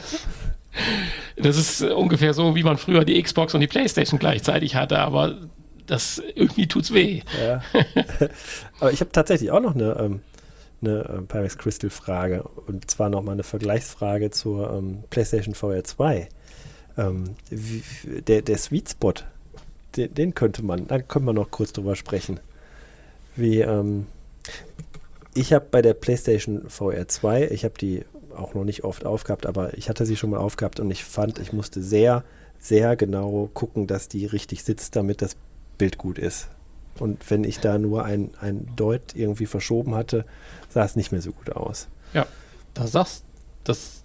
das ist ungefähr so, wie man früher die Xbox und die PlayStation gleichzeitig hatte, aber das irgendwie tut's weh. Ja. Aber ich habe tatsächlich auch noch eine, ähm, eine äh, Pyrex Crystal Frage, und zwar nochmal eine Vergleichsfrage zur ähm, PlayStation V R zwei. Ähm, wie, der, der Sweet Spot, den, den könnte man, da können wir noch kurz drüber sprechen. Wie, ähm, ich habe bei der PlayStation V R zwei, ich habe die auch noch nicht oft aufgehabt, aber ich hatte sie schon mal aufgehabt und ich fand, ich musste sehr, sehr genau gucken, dass die richtig sitzt, damit das Bild gut ist. Und wenn ich da nur ein, ein Deut irgendwie verschoben hatte, sah es nicht mehr so gut aus. Da sagst das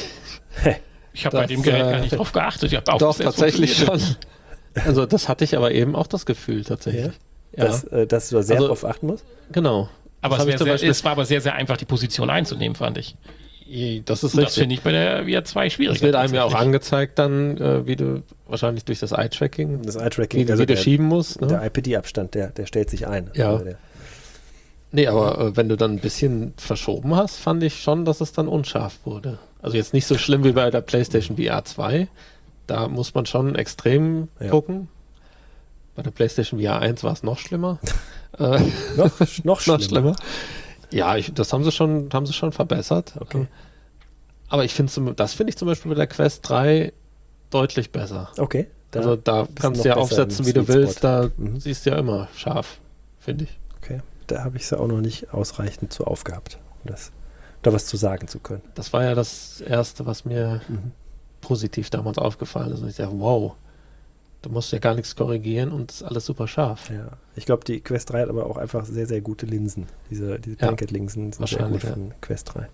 Ich habe bei Das, dem Gerät äh, gar nicht drauf geachtet. Ich hab auch doch bis jetzt tatsächlich funktioniert. schon. Also das hatte ich aber eben auch das Gefühl tatsächlich. Ja, Dass, äh, dass du da sehr Also- drauf achten musst. genau. Aber Das es, hab ich wär zum sehr, Beispiel- es war aber sehr, sehr einfach, die Position einzunehmen, fand ich. Das ist Und das richtig. finde ich bei der V R zwei schwierig. Es wird einem ja auch angezeigt dann, äh, wie du wahrscheinlich durch das Eye-Tracking, Das wie, Eye-Tracking, du- also wie du der, schieben musst. Ne? der I P D-Abstand, der, der stellt sich ein. Ja. Also der, Nee, aber äh, wenn du dann ein bisschen verschoben hast, fand ich schon, dass es dann unscharf wurde. Also jetzt nicht so schlimm wie bei der PlayStation V R zwei. Da muss man schon extrem Ja. gucken. Bei der PlayStation V R eins war es noch schlimmer. äh, noch, noch noch schlimmer. schlimmer. Ja, ich, das haben sie schon, haben sie schon verbessert. Okay. Aber ich finde, das finde ich zum Beispiel bei der Quest drei deutlich besser. Okay. Da also da bist du kannst noch du ja besser aufsetzen, im wie du Sweet willst. Spot. Da Mhm. siehst du ja immer scharf, finde ich. Okay. Da habe ich sie auch noch nicht ausreichend zu aufgehabt, um das, da was zu sagen zu können. Das war ja das Erste, was mir Mhm. positiv damals aufgefallen ist. Und ich dachte, wow, du musst ja gar nichts korrigieren und es ist alles super scharf. Ja. Ich glaube, die Quest drei hat aber auch einfach sehr, sehr gute Linsen. Diese, diese Ja. Pancake-Linsen sind sehr Wahrscheinlich, gut ja. von Quest drei.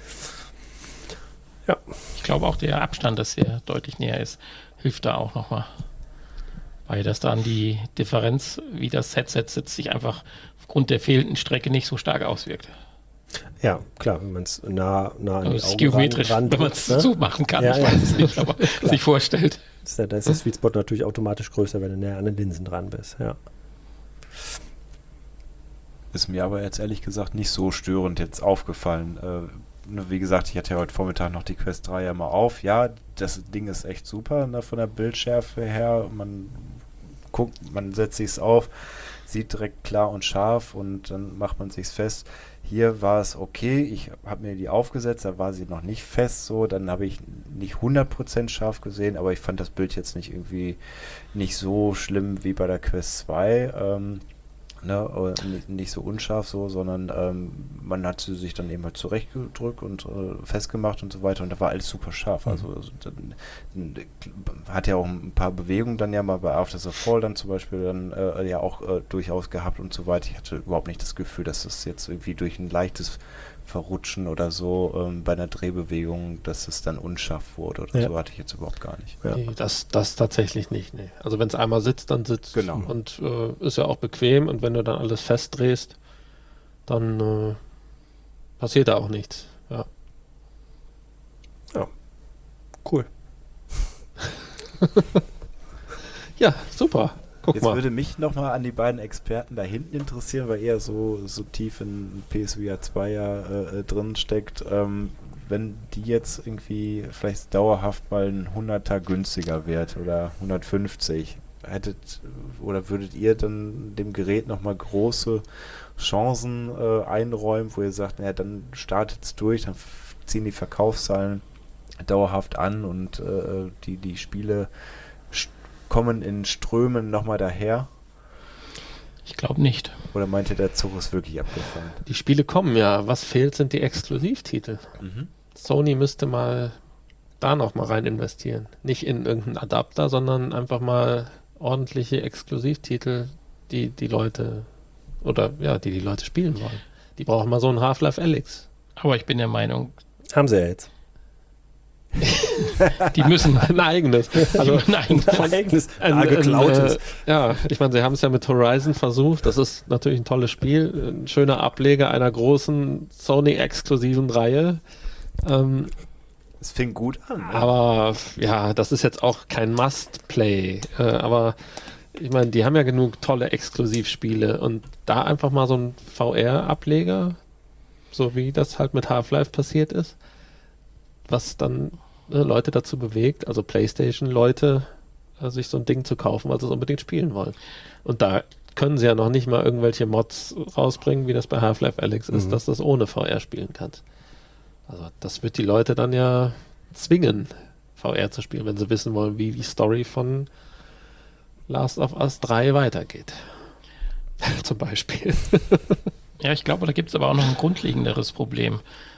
Ich glaube auch der Abstand, dass der deutlich näher ist, hilft da auch nochmal. Weil das dann die Differenz, wie das Headset sitzt, sich einfach aufgrund der fehlenden Strecke nicht so stark auswirkt. Ja, klar, wenn man es nah, nah an Also die es ist Augen geometrisch, ran, wenn man drückt, es ne? so machen kann, Ja, ich ja. weiß es nicht, aber sich vorstellt. Ist der, da ist der Sweet Spot natürlich automatisch größer, wenn du näher an den Linsen dran bist. Ja. Ist mir aber jetzt ehrlich gesagt nicht so störend jetzt aufgefallen. Äh, ne, wie gesagt, ich hatte ja heute Vormittag noch die Quest drei ja mal auf. Ja, das Ding ist echt super, ne, von der Bildschärfe her. Man guckt, man setzt sich's auf, sieht direkt klar und scharf und dann macht man sich's fest. Hier war es okay, ich habe mir die aufgesetzt, da war sie noch nicht fest so, dann habe ich nicht hundert Prozent scharf gesehen, aber ich fand das Bild jetzt nicht irgendwie nicht so schlimm wie bei der Quest zwei. Ähm, Ne, oder nicht, nicht so unscharf so, sondern ähm, man hat sie sich dann eben halt zurechtgedrückt und äh, festgemacht und so weiter und da war alles super scharf. Mhm. Also, also dann, dann hat ja auch ein paar Bewegungen dann ja mal bei After the Fall dann zum Beispiel dann äh, ja auch äh, durchaus gehabt und so weiter. Ich hatte überhaupt nicht das Gefühl, dass das jetzt irgendwie durch ein leichtes Verrutschen oder so ähm, bei einer Drehbewegung, dass es dann unscharf wurde oder Ja. so, hatte ich jetzt überhaupt gar nicht. Ja. Nee, das, das tatsächlich nicht. Nee. Also wenn es einmal sitzt, dann sitzt Genau. und äh, ist ja auch bequem und wenn du dann alles festdrehst, dann äh, passiert da auch nichts. Ja. Ja, super. Guck Jetzt mal. würde mich nochmal an die beiden Experten da hinten interessieren, weil ihr so, so tief in P S V R zwei ja äh, drin steckt. Ähm, wenn die jetzt irgendwie vielleicht dauerhaft mal ein Hunderter günstiger wird oder hundertfünfzig, hättet oder würdet ihr dann dem Gerät nochmal große Chancen äh, einräumen, wo ihr sagt, naja, dann startet es durch, dann f- ziehen die Verkaufszahlen dauerhaft an und äh, die, die Spiele st- kommen in Strömen nochmal daher? Ich glaube nicht. Oder meint ihr, der Zug ist wirklich abgefahren? Die Spiele kommen ja. Was fehlt, sind die Exklusivtitel. Mhm. Sony müsste mal da noch mal rein investieren. Nicht in irgendeinen Adapter, sondern einfach mal ordentliche Exklusivtitel, die die Leute oder ja, die die Leute spielen wollen. Die brauchen mal so ein Half-Life Alyx. Aber ich bin der Meinung, Haben sie ja jetzt. die müssen Ein eigenes. Also Nein, Ein eigenes, ein, ah, geklautes. Ein, äh, ja, ich meine, sie haben es ja mit Horizon versucht. Das ist natürlich ein tolles Spiel. Ein schöner Ableger einer großen Sony-exklusiven Reihe. Ähm, Es fing gut an. Ne? aber ja, das ist jetzt auch kein Must-Play. Äh, aber ich meine, die haben ja genug tolle Exklusivspiele. Und da einfach mal so ein V R-Ableger, so wie das halt mit Half-Life passiert ist, was dann äh, Leute dazu bewegt, also PlayStation-Leute, äh, sich so ein Ding zu kaufen, weil sie es unbedingt spielen wollen. Und da können sie ja noch nicht mal irgendwelche Mods rausbringen, wie das bei Half-Life Alyx ist, Mhm. dass du das ohne V R spielen kannst. Also das wird die Leute dann ja zwingen, V R zu spielen, wenn sie wissen wollen, wie die Story von Last of Us drei weitergeht. Zum Beispiel. Ja, ich glaube, da gibt es aber auch noch ein grundlegenderes Problem.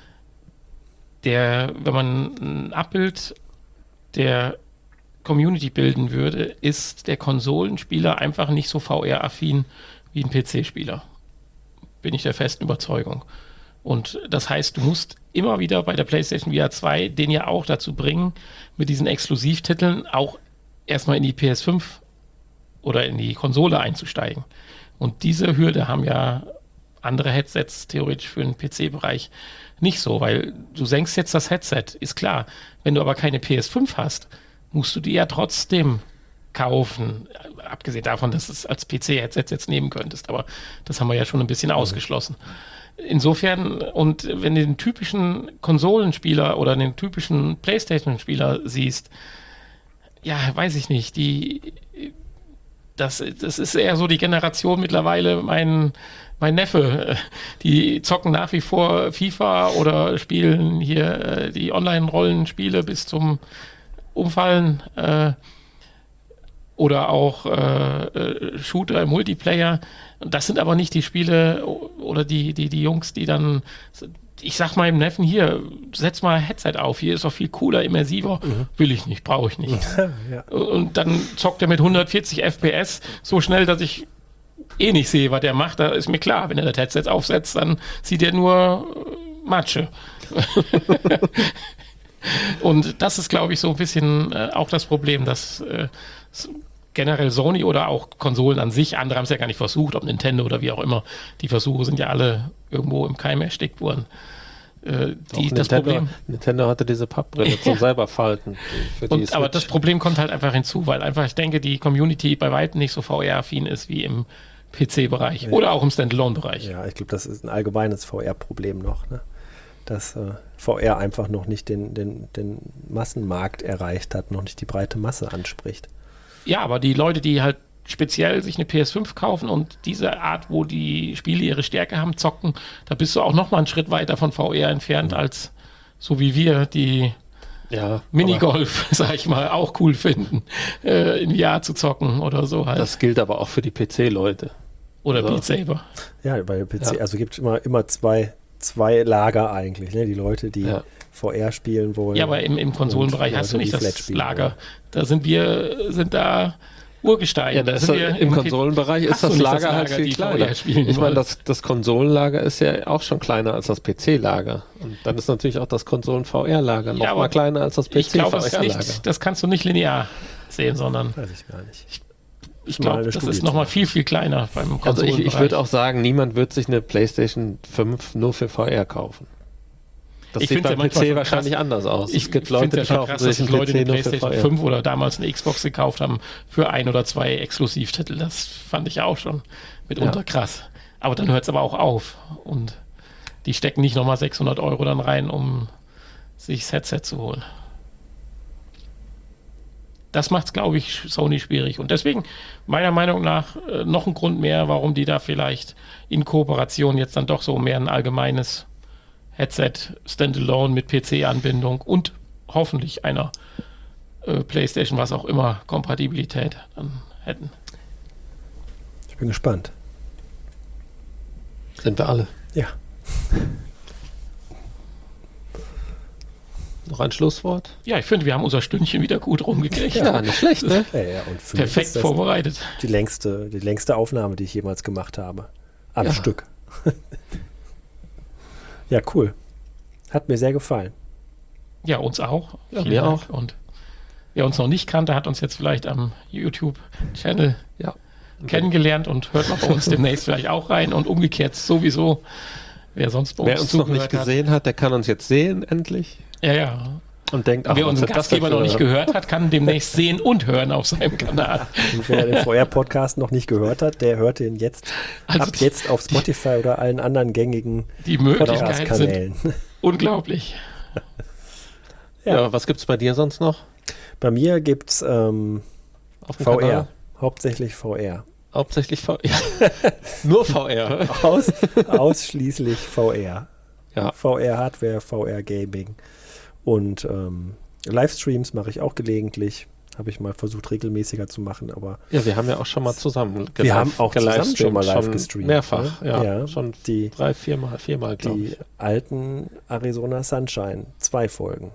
Der, wenn man ein Abbild der Community bilden würde, ist der Konsolenspieler einfach nicht so V R-affin wie ein P C-Spieler. Bin ich der festen Überzeugung. Und das heißt, du musst immer wieder bei der PlayStation V R zwei den ja auch dazu bringen, mit diesen Exklusivtiteln auch erstmal in die P S fünf oder in die Konsole einzusteigen. Und diese Hürde haben ja andere Headsets theoretisch für den P C-Bereich nicht so, weil du senkst jetzt das Headset, ist klar. Wenn du aber keine P S fünf hast, musst du die ja trotzdem kaufen. Abgesehen davon, dass du es als P C-Headset jetzt nehmen könntest, aber das haben wir ja schon ein bisschen ausgeschlossen. Insofern, und wenn du den typischen Konsolenspieler oder den typischen PlayStation-Spieler siehst, ja, weiß ich nicht, die Das, das ist eher so die Generation mittlerweile, mein, mein Neffe, die zocken nach wie vor FIFA oder spielen hier die Online-Rollenspiele bis zum Umfallen äh, oder auch äh, Shooter im Multiplayer. Das sind aber nicht die Spiele oder die, die, die Jungs, die dann, ich sag meinem Neffen, hier, setz mal Headset auf, hier ist doch viel cooler, immersiver. Mhm. Will ich nicht, brauche ich nicht. Ja. Und dann zockt er mit hundertvierzig F P S so schnell, dass ich eh nicht sehe, was der macht. Da ist mir klar, wenn er das Headset aufsetzt, dann sieht er nur Matsche. Und das ist, glaube ich, so ein bisschen äh, auch das Problem, dass äh, generell Sony oder auch Konsolen an sich, andere haben es ja gar nicht versucht, ob Nintendo oder wie auch immer, die Versuche sind ja alle irgendwo im Keim erstickt worden. Äh, die, das Nintendo, Problem, Nintendo hatte diese Pappbrille zum Ja. selber falten. Für die und, aber Switch. das Problem kommt halt einfach hinzu, weil einfach, ich denke, die Community bei weitem nicht so V R-affin ist wie im P C-Bereich Ja. oder auch im Standalone-Bereich. Ja, ich glaube, das ist ein allgemeines V R-Problem noch, ne? Dass äh, V R einfach noch nicht den, den, den Massenmarkt erreicht hat, noch nicht die breite Masse anspricht. Ja, aber die Leute, die halt speziell sich eine P S fünf kaufen und diese Art, wo die Spiele ihre Stärke haben, zocken, da bist du auch noch mal einen Schritt weiter von V R entfernt, Mhm. als so wie wir, die ja, Minigolf, sag ich mal, auch cool finden, äh, in V R zu zocken oder so halt. das gilt aber auch für die P C-Leute. Oder also- Beat Saber. Ja, bei P C, Ja. also gibt es immer, immer zwei, zwei Lager eigentlich, ne? Die Leute, die Ja. V R spielen wollen. Ja, aber im, im Konsolenbereich Und hast du Leute, nicht die Flat das spielen Lager. wollen. Da sind wir, sind da Urgestein. Ja, da Da ist sind das, wir im P- Konsolenbereich hast ist du das nicht Lager, halt viel die V R kleiner. spielen Ich meine, wollen. das, das Konsolenlager ist ja auch schon kleiner als das P C-Lager. Und dann ist natürlich auch das Konsolen-V R-Lager noch Ja, aber mal kleiner als das Ich glaube, es ist P C-V R-Lager. nicht, das kannst du nicht linear sehen, sondern Weiß ich gar nicht. ich mal glaube, eine das Studie ist noch mal zu viel, viel kleiner beim Also Konsolenbereich. ich, ich würde auch sagen, niemand wird sich eine PlayStation fünf nur für V R kaufen. Das Ich sieht find's ja beim P manchmal C schon wahrscheinlich krass. anders aus. Ich es gibt finde Leute, ja die schon kaufen krass, sich dass einen Leute P C eine nur für PlayStation V R. fünf oder damals eine Xbox gekauft haben für ein oder zwei Exklusivtitel. Das fand ich auch schon mitunter Ja. krass. Aber dann hört es aber auch auf. Und die stecken nicht nochmal sechshundert Euro dann rein, um sich das Headset zu holen. Das macht es, glaube ich, Sony schwierig. Und deswegen, meiner Meinung nach, äh, noch ein Grund mehr, warum die da vielleicht in Kooperation jetzt dann doch so mehr ein allgemeines Headset Standalone mit P C-Anbindung und hoffentlich einer äh, PlayStation, was auch immer, Kompatibilität dann hätten. Ich bin gespannt. Sind wir alle. Ja. Noch ein Schlusswort? Ja, ich finde, wir haben unser Stündchen wieder gut rumgekriegt. Ja, nicht schlecht, ne? Ja, ja, und für mich Perfekt ist das vorbereitet. die längste, die längste Aufnahme, die ich jemals gemacht habe. Am Ja. Stück. Ja, cool. Hat mir sehr gefallen. Ja, uns auch. Ja, Vielen mir Dank. auch. Und wer uns noch nicht kannte, hat uns jetzt vielleicht am YouTube-Channel Ja. kennengelernt und hört mal bei uns demnächst vielleicht auch rein und umgekehrt sowieso. Wer sonst bei Wer uns noch nicht zugehört hat. gesehen hat, der kann uns jetzt sehen, endlich. Ja, ja. Und denkt, Wer was unseren ist das denn Gastgeber für noch nicht eine- gehört hat, kann demnächst sehen und hören auf seinem Kanal. Und wer den V R-Podcast noch nicht gehört hat, der hört den jetzt Also ab jetzt auf Spotify oder allen anderen gängigen Die Möglichkeiten sind Podcast-Kanälen. unglaublich. Ja, Ja. was gibt's bei dir sonst noch? Bei mir gibt es ähm, Auf dem V R. Kanal? Hauptsächlich V R. Hauptsächlich V R. Nur V R. Aus, ausschließlich V R. Ja. V R-Hardware, V R-Gaming. Und ähm, Livestreams mache ich auch gelegentlich. Habe ich mal versucht, regelmäßiger zu machen, aber Ja, wir haben ja auch schon mal zusammen wir haben auch zusammen gelivestreamt, schon mal live schon gestreamt. Mehrfach, ne? ja. ja Schon die, drei, viermal, viermal, glaube die ich. alten Arizona Sunshine, zwei Folgen.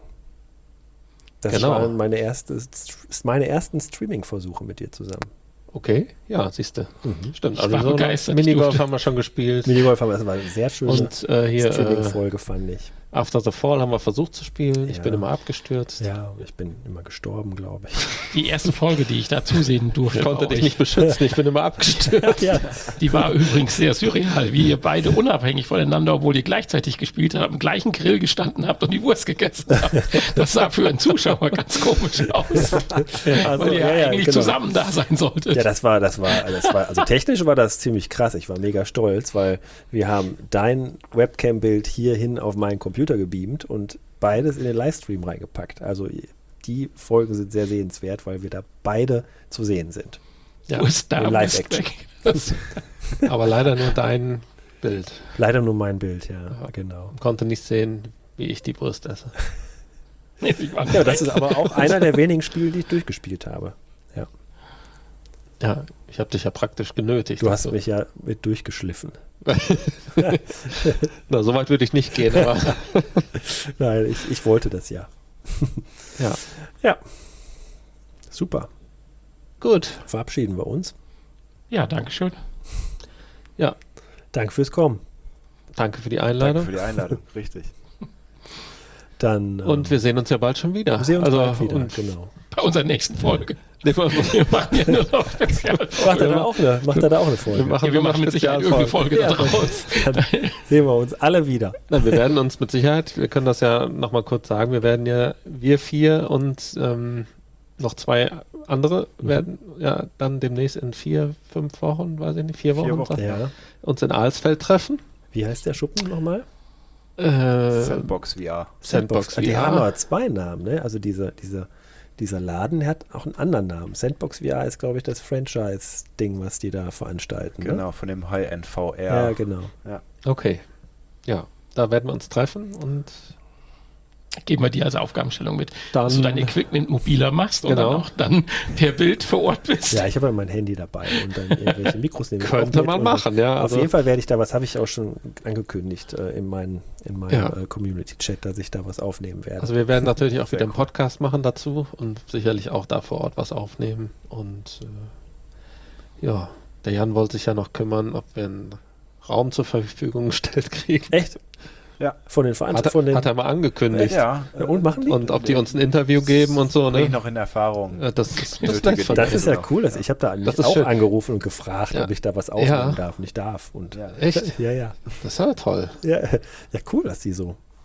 Das Genau. waren meine, erste, meine ersten Streaming-Versuche mit dir zusammen. Okay, ja, siehst du. Mhm. Stimmt, Ich also war so begeistert, ich Minigolf durfte. haben wir schon gespielt. Minigolf, aber das war eine sehr schöne Und äh, hier äh, Streaming-Folge, fand ich. After the Fall haben wir versucht zu spielen. Ich Ja. bin immer abgestürzt. Ja, ich bin immer gestorben, glaube ich. Die erste Folge, die ich da zusehen durfte, Ich konnte bei dich euch, nicht beschützen, ich bin immer abgestürzt. ja. die war übrigens sehr surreal, wie ihr beide unabhängig voneinander, obwohl ihr gleichzeitig gespielt habt, am gleichen Grill gestanden habt und die Wurst gegessen habt. Das sah für einen Zuschauer ganz komisch aus, Also, weil ihr ja, ja, eigentlich genau. zusammen da sein solltet. Ja, das war, das war, das war, also technisch war das ziemlich krass. Ich war mega stolz, weil wir haben dein Webcam-Bild hierhin auf meinen Computer gebeamt und beides in den Livestream reingepackt. Also die Folgen sind sehr sehenswert, weil wir da beide zu sehen sind. Ja, Wurst da, in Wurst Live-Action. weg. Das- aber leider nur dein Bild. Leider nur mein Bild, ja, genau. Konnte nicht sehen, wie ich die Wurst esse. Nee, ich war Ja, das ist aber auch einer der wenigen Spiele, die ich durchgespielt habe. Ja. Ja, ich habe dich ja praktisch genötigt. Du hast Also, mich ja mit durchgeschliffen. na, so weit würde ich nicht gehen, aber Nein, ich, ich wollte das ja. ja. Ja. Super. Gut. Verabschieden wir uns. Ja, danke schön. Ja, Danke fürs Kommen. danke für die Danke Einladung. für die Einladung, richtig. Dann ähm, Und wir sehen uns ja bald schon wieder. wir sehen uns also, bald wieder. und- Genau. Bei unserer nächsten Folge. Nee, wir Wir machen ja nur noch Spezialfolgen. Macht er da auch eine, macht er da auch eine Folge? machen, Ja, wir nur machen mit Sicherheit Spezialfolgen. irgendeine Folge Ja, da draus. Dann sehen wir uns alle wieder. Nein, wir werden uns mit Sicherheit, wir können das ja nochmal kurz sagen, wir werden ja, wir vier und ähm, noch zwei andere Mhm. werden ja dann demnächst in vier, fünf Wochen, weiß ich nicht, vier Wochen, Vier Wochen. Ja. uns in Alsfeld treffen. Wie heißt der Schuppen nochmal? Äh, Sandbox V R. Sandbox Die V R. haben aber zwei Namen, ne? Also diese, diese, dieser Laden der hat auch einen anderen Namen. Sandbox V R ist, glaube ich, das Franchise-Ding, was die da veranstalten. Ne? Genau, von dem High-End V R. Ja, genau. Okay. Ja, da werden wir uns treffen und Geben wir dir als Aufgabenstellung mit, dann dass du dein Equipment mobiler machst und Genau. dann auch dann per Bild vor Ort bist. Ja, ich habe ja mein Handy dabei und dann irgendwelche Mikros nehme ich auch könnte mit man und machen, ja. Auf Also, jeden Fall werde ich da was, habe ich auch schon angekündigt äh, in, mein, in meinem Ja. äh, Community-Chat, dass ich da was aufnehmen werde. also wir werden natürlich auch Sehr wieder einen cool. Podcast machen dazu und sicherlich auch da vor Ort was aufnehmen. Und äh, ja, der Jan wollte sich ja noch kümmern, ob wir einen Raum zur Verfügung gestellt kriegen. Echt? Ja. Von den Hat, Veranstaltungen? Von den, hat er mal angekündigt. Ja, Ja, und machen die? Und ob die uns ein Interview geben und so, bringe ich ne? noch in Erfahrung. Äh, Das ist, das ist Nötige nett von Das denen. ist ja noch. cool. Dass ich habe da Das ist auch schön. angerufen und gefragt, Ja. ob ich da was aufnehmen Ja. darf. Und ich darf. Und Ja. Echt? ja, ja. Das ist ja toll. Ja, ja, cool, dass die so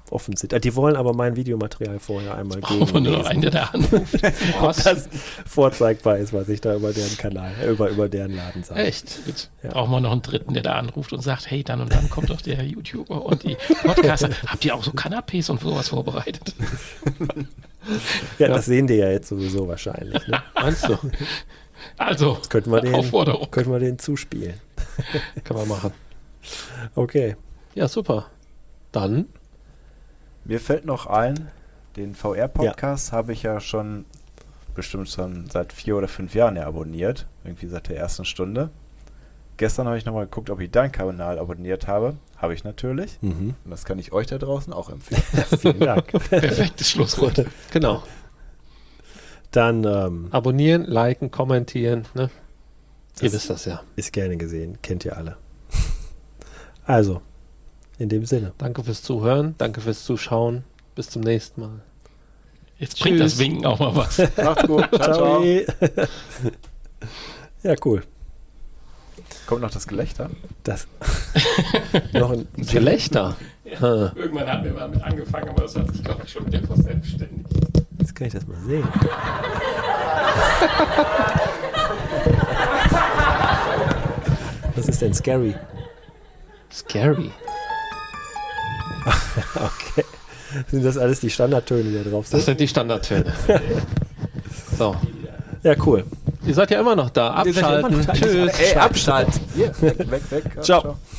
offen sind. Ah, die wollen aber mein Videomaterial vorher einmal geben. Brauchen wir nur noch einen, der da anruft. Ob das vorzeigbar ist, was ich da über deren Kanal, äh, über, über deren Laden sage. Echt? Jetzt Ja. brauchen wir noch einen dritten, der da anruft und sagt, hey, dann und dann kommt doch der YouTuber und die Podcaster. Habt ihr auch so Canapés und sowas vorbereitet? Ja, Ja. das sehen die ja jetzt sowieso wahrscheinlich. Ne? Meinst du? Also, Könnten wir den, Aufforderung. könnten wir den zuspielen. Kann man machen. Okay. Ja, super. Dann, Mir fällt noch ein, den V R-Podcast habe ich ja schon bestimmt schon seit vier oder fünf Jahren ja abonniert. Irgendwie seit der ersten Stunde. Gestern habe ich nochmal geguckt, ob ich deinen Kanal abonniert habe. Habe ich natürlich. Mhm. Und das kann ich euch da draußen auch empfehlen. Vielen Dank. Perfektes Schlusswort. genau. Dann ähm, Abonnieren, liken, kommentieren. Ne? Ihr Das- wisst das ja. ist gerne gesehen. Kennt ihr alle. Also, in dem Sinne. Danke fürs Zuhören. Danke fürs Zuschauen. Bis zum nächsten Mal. Jetzt bringt Tschüss. das Winken auch mal was. Macht's gut. Ciao, ciao. Ja, cool. Kommt noch das Gelächter? Das noch ein Gelächter. Hm. Irgendwann haben wir mal mit angefangen, aber das hat sich, glaube ich, schon wieder verselbstständigt. Jetzt kann ich das mal sehen. Was ist denn scary? Scary. Okay. Sind das alles die Standardtöne, die da drauf Das sind? sind die Standardtöne. So. Ja, cool. Ihr seid ja immer noch da. Ihr seid ja immer Abschalten. noch da. Tschüss. Ey, Abschalt! Hier, weg, weg, weg. Ciao. Ciao.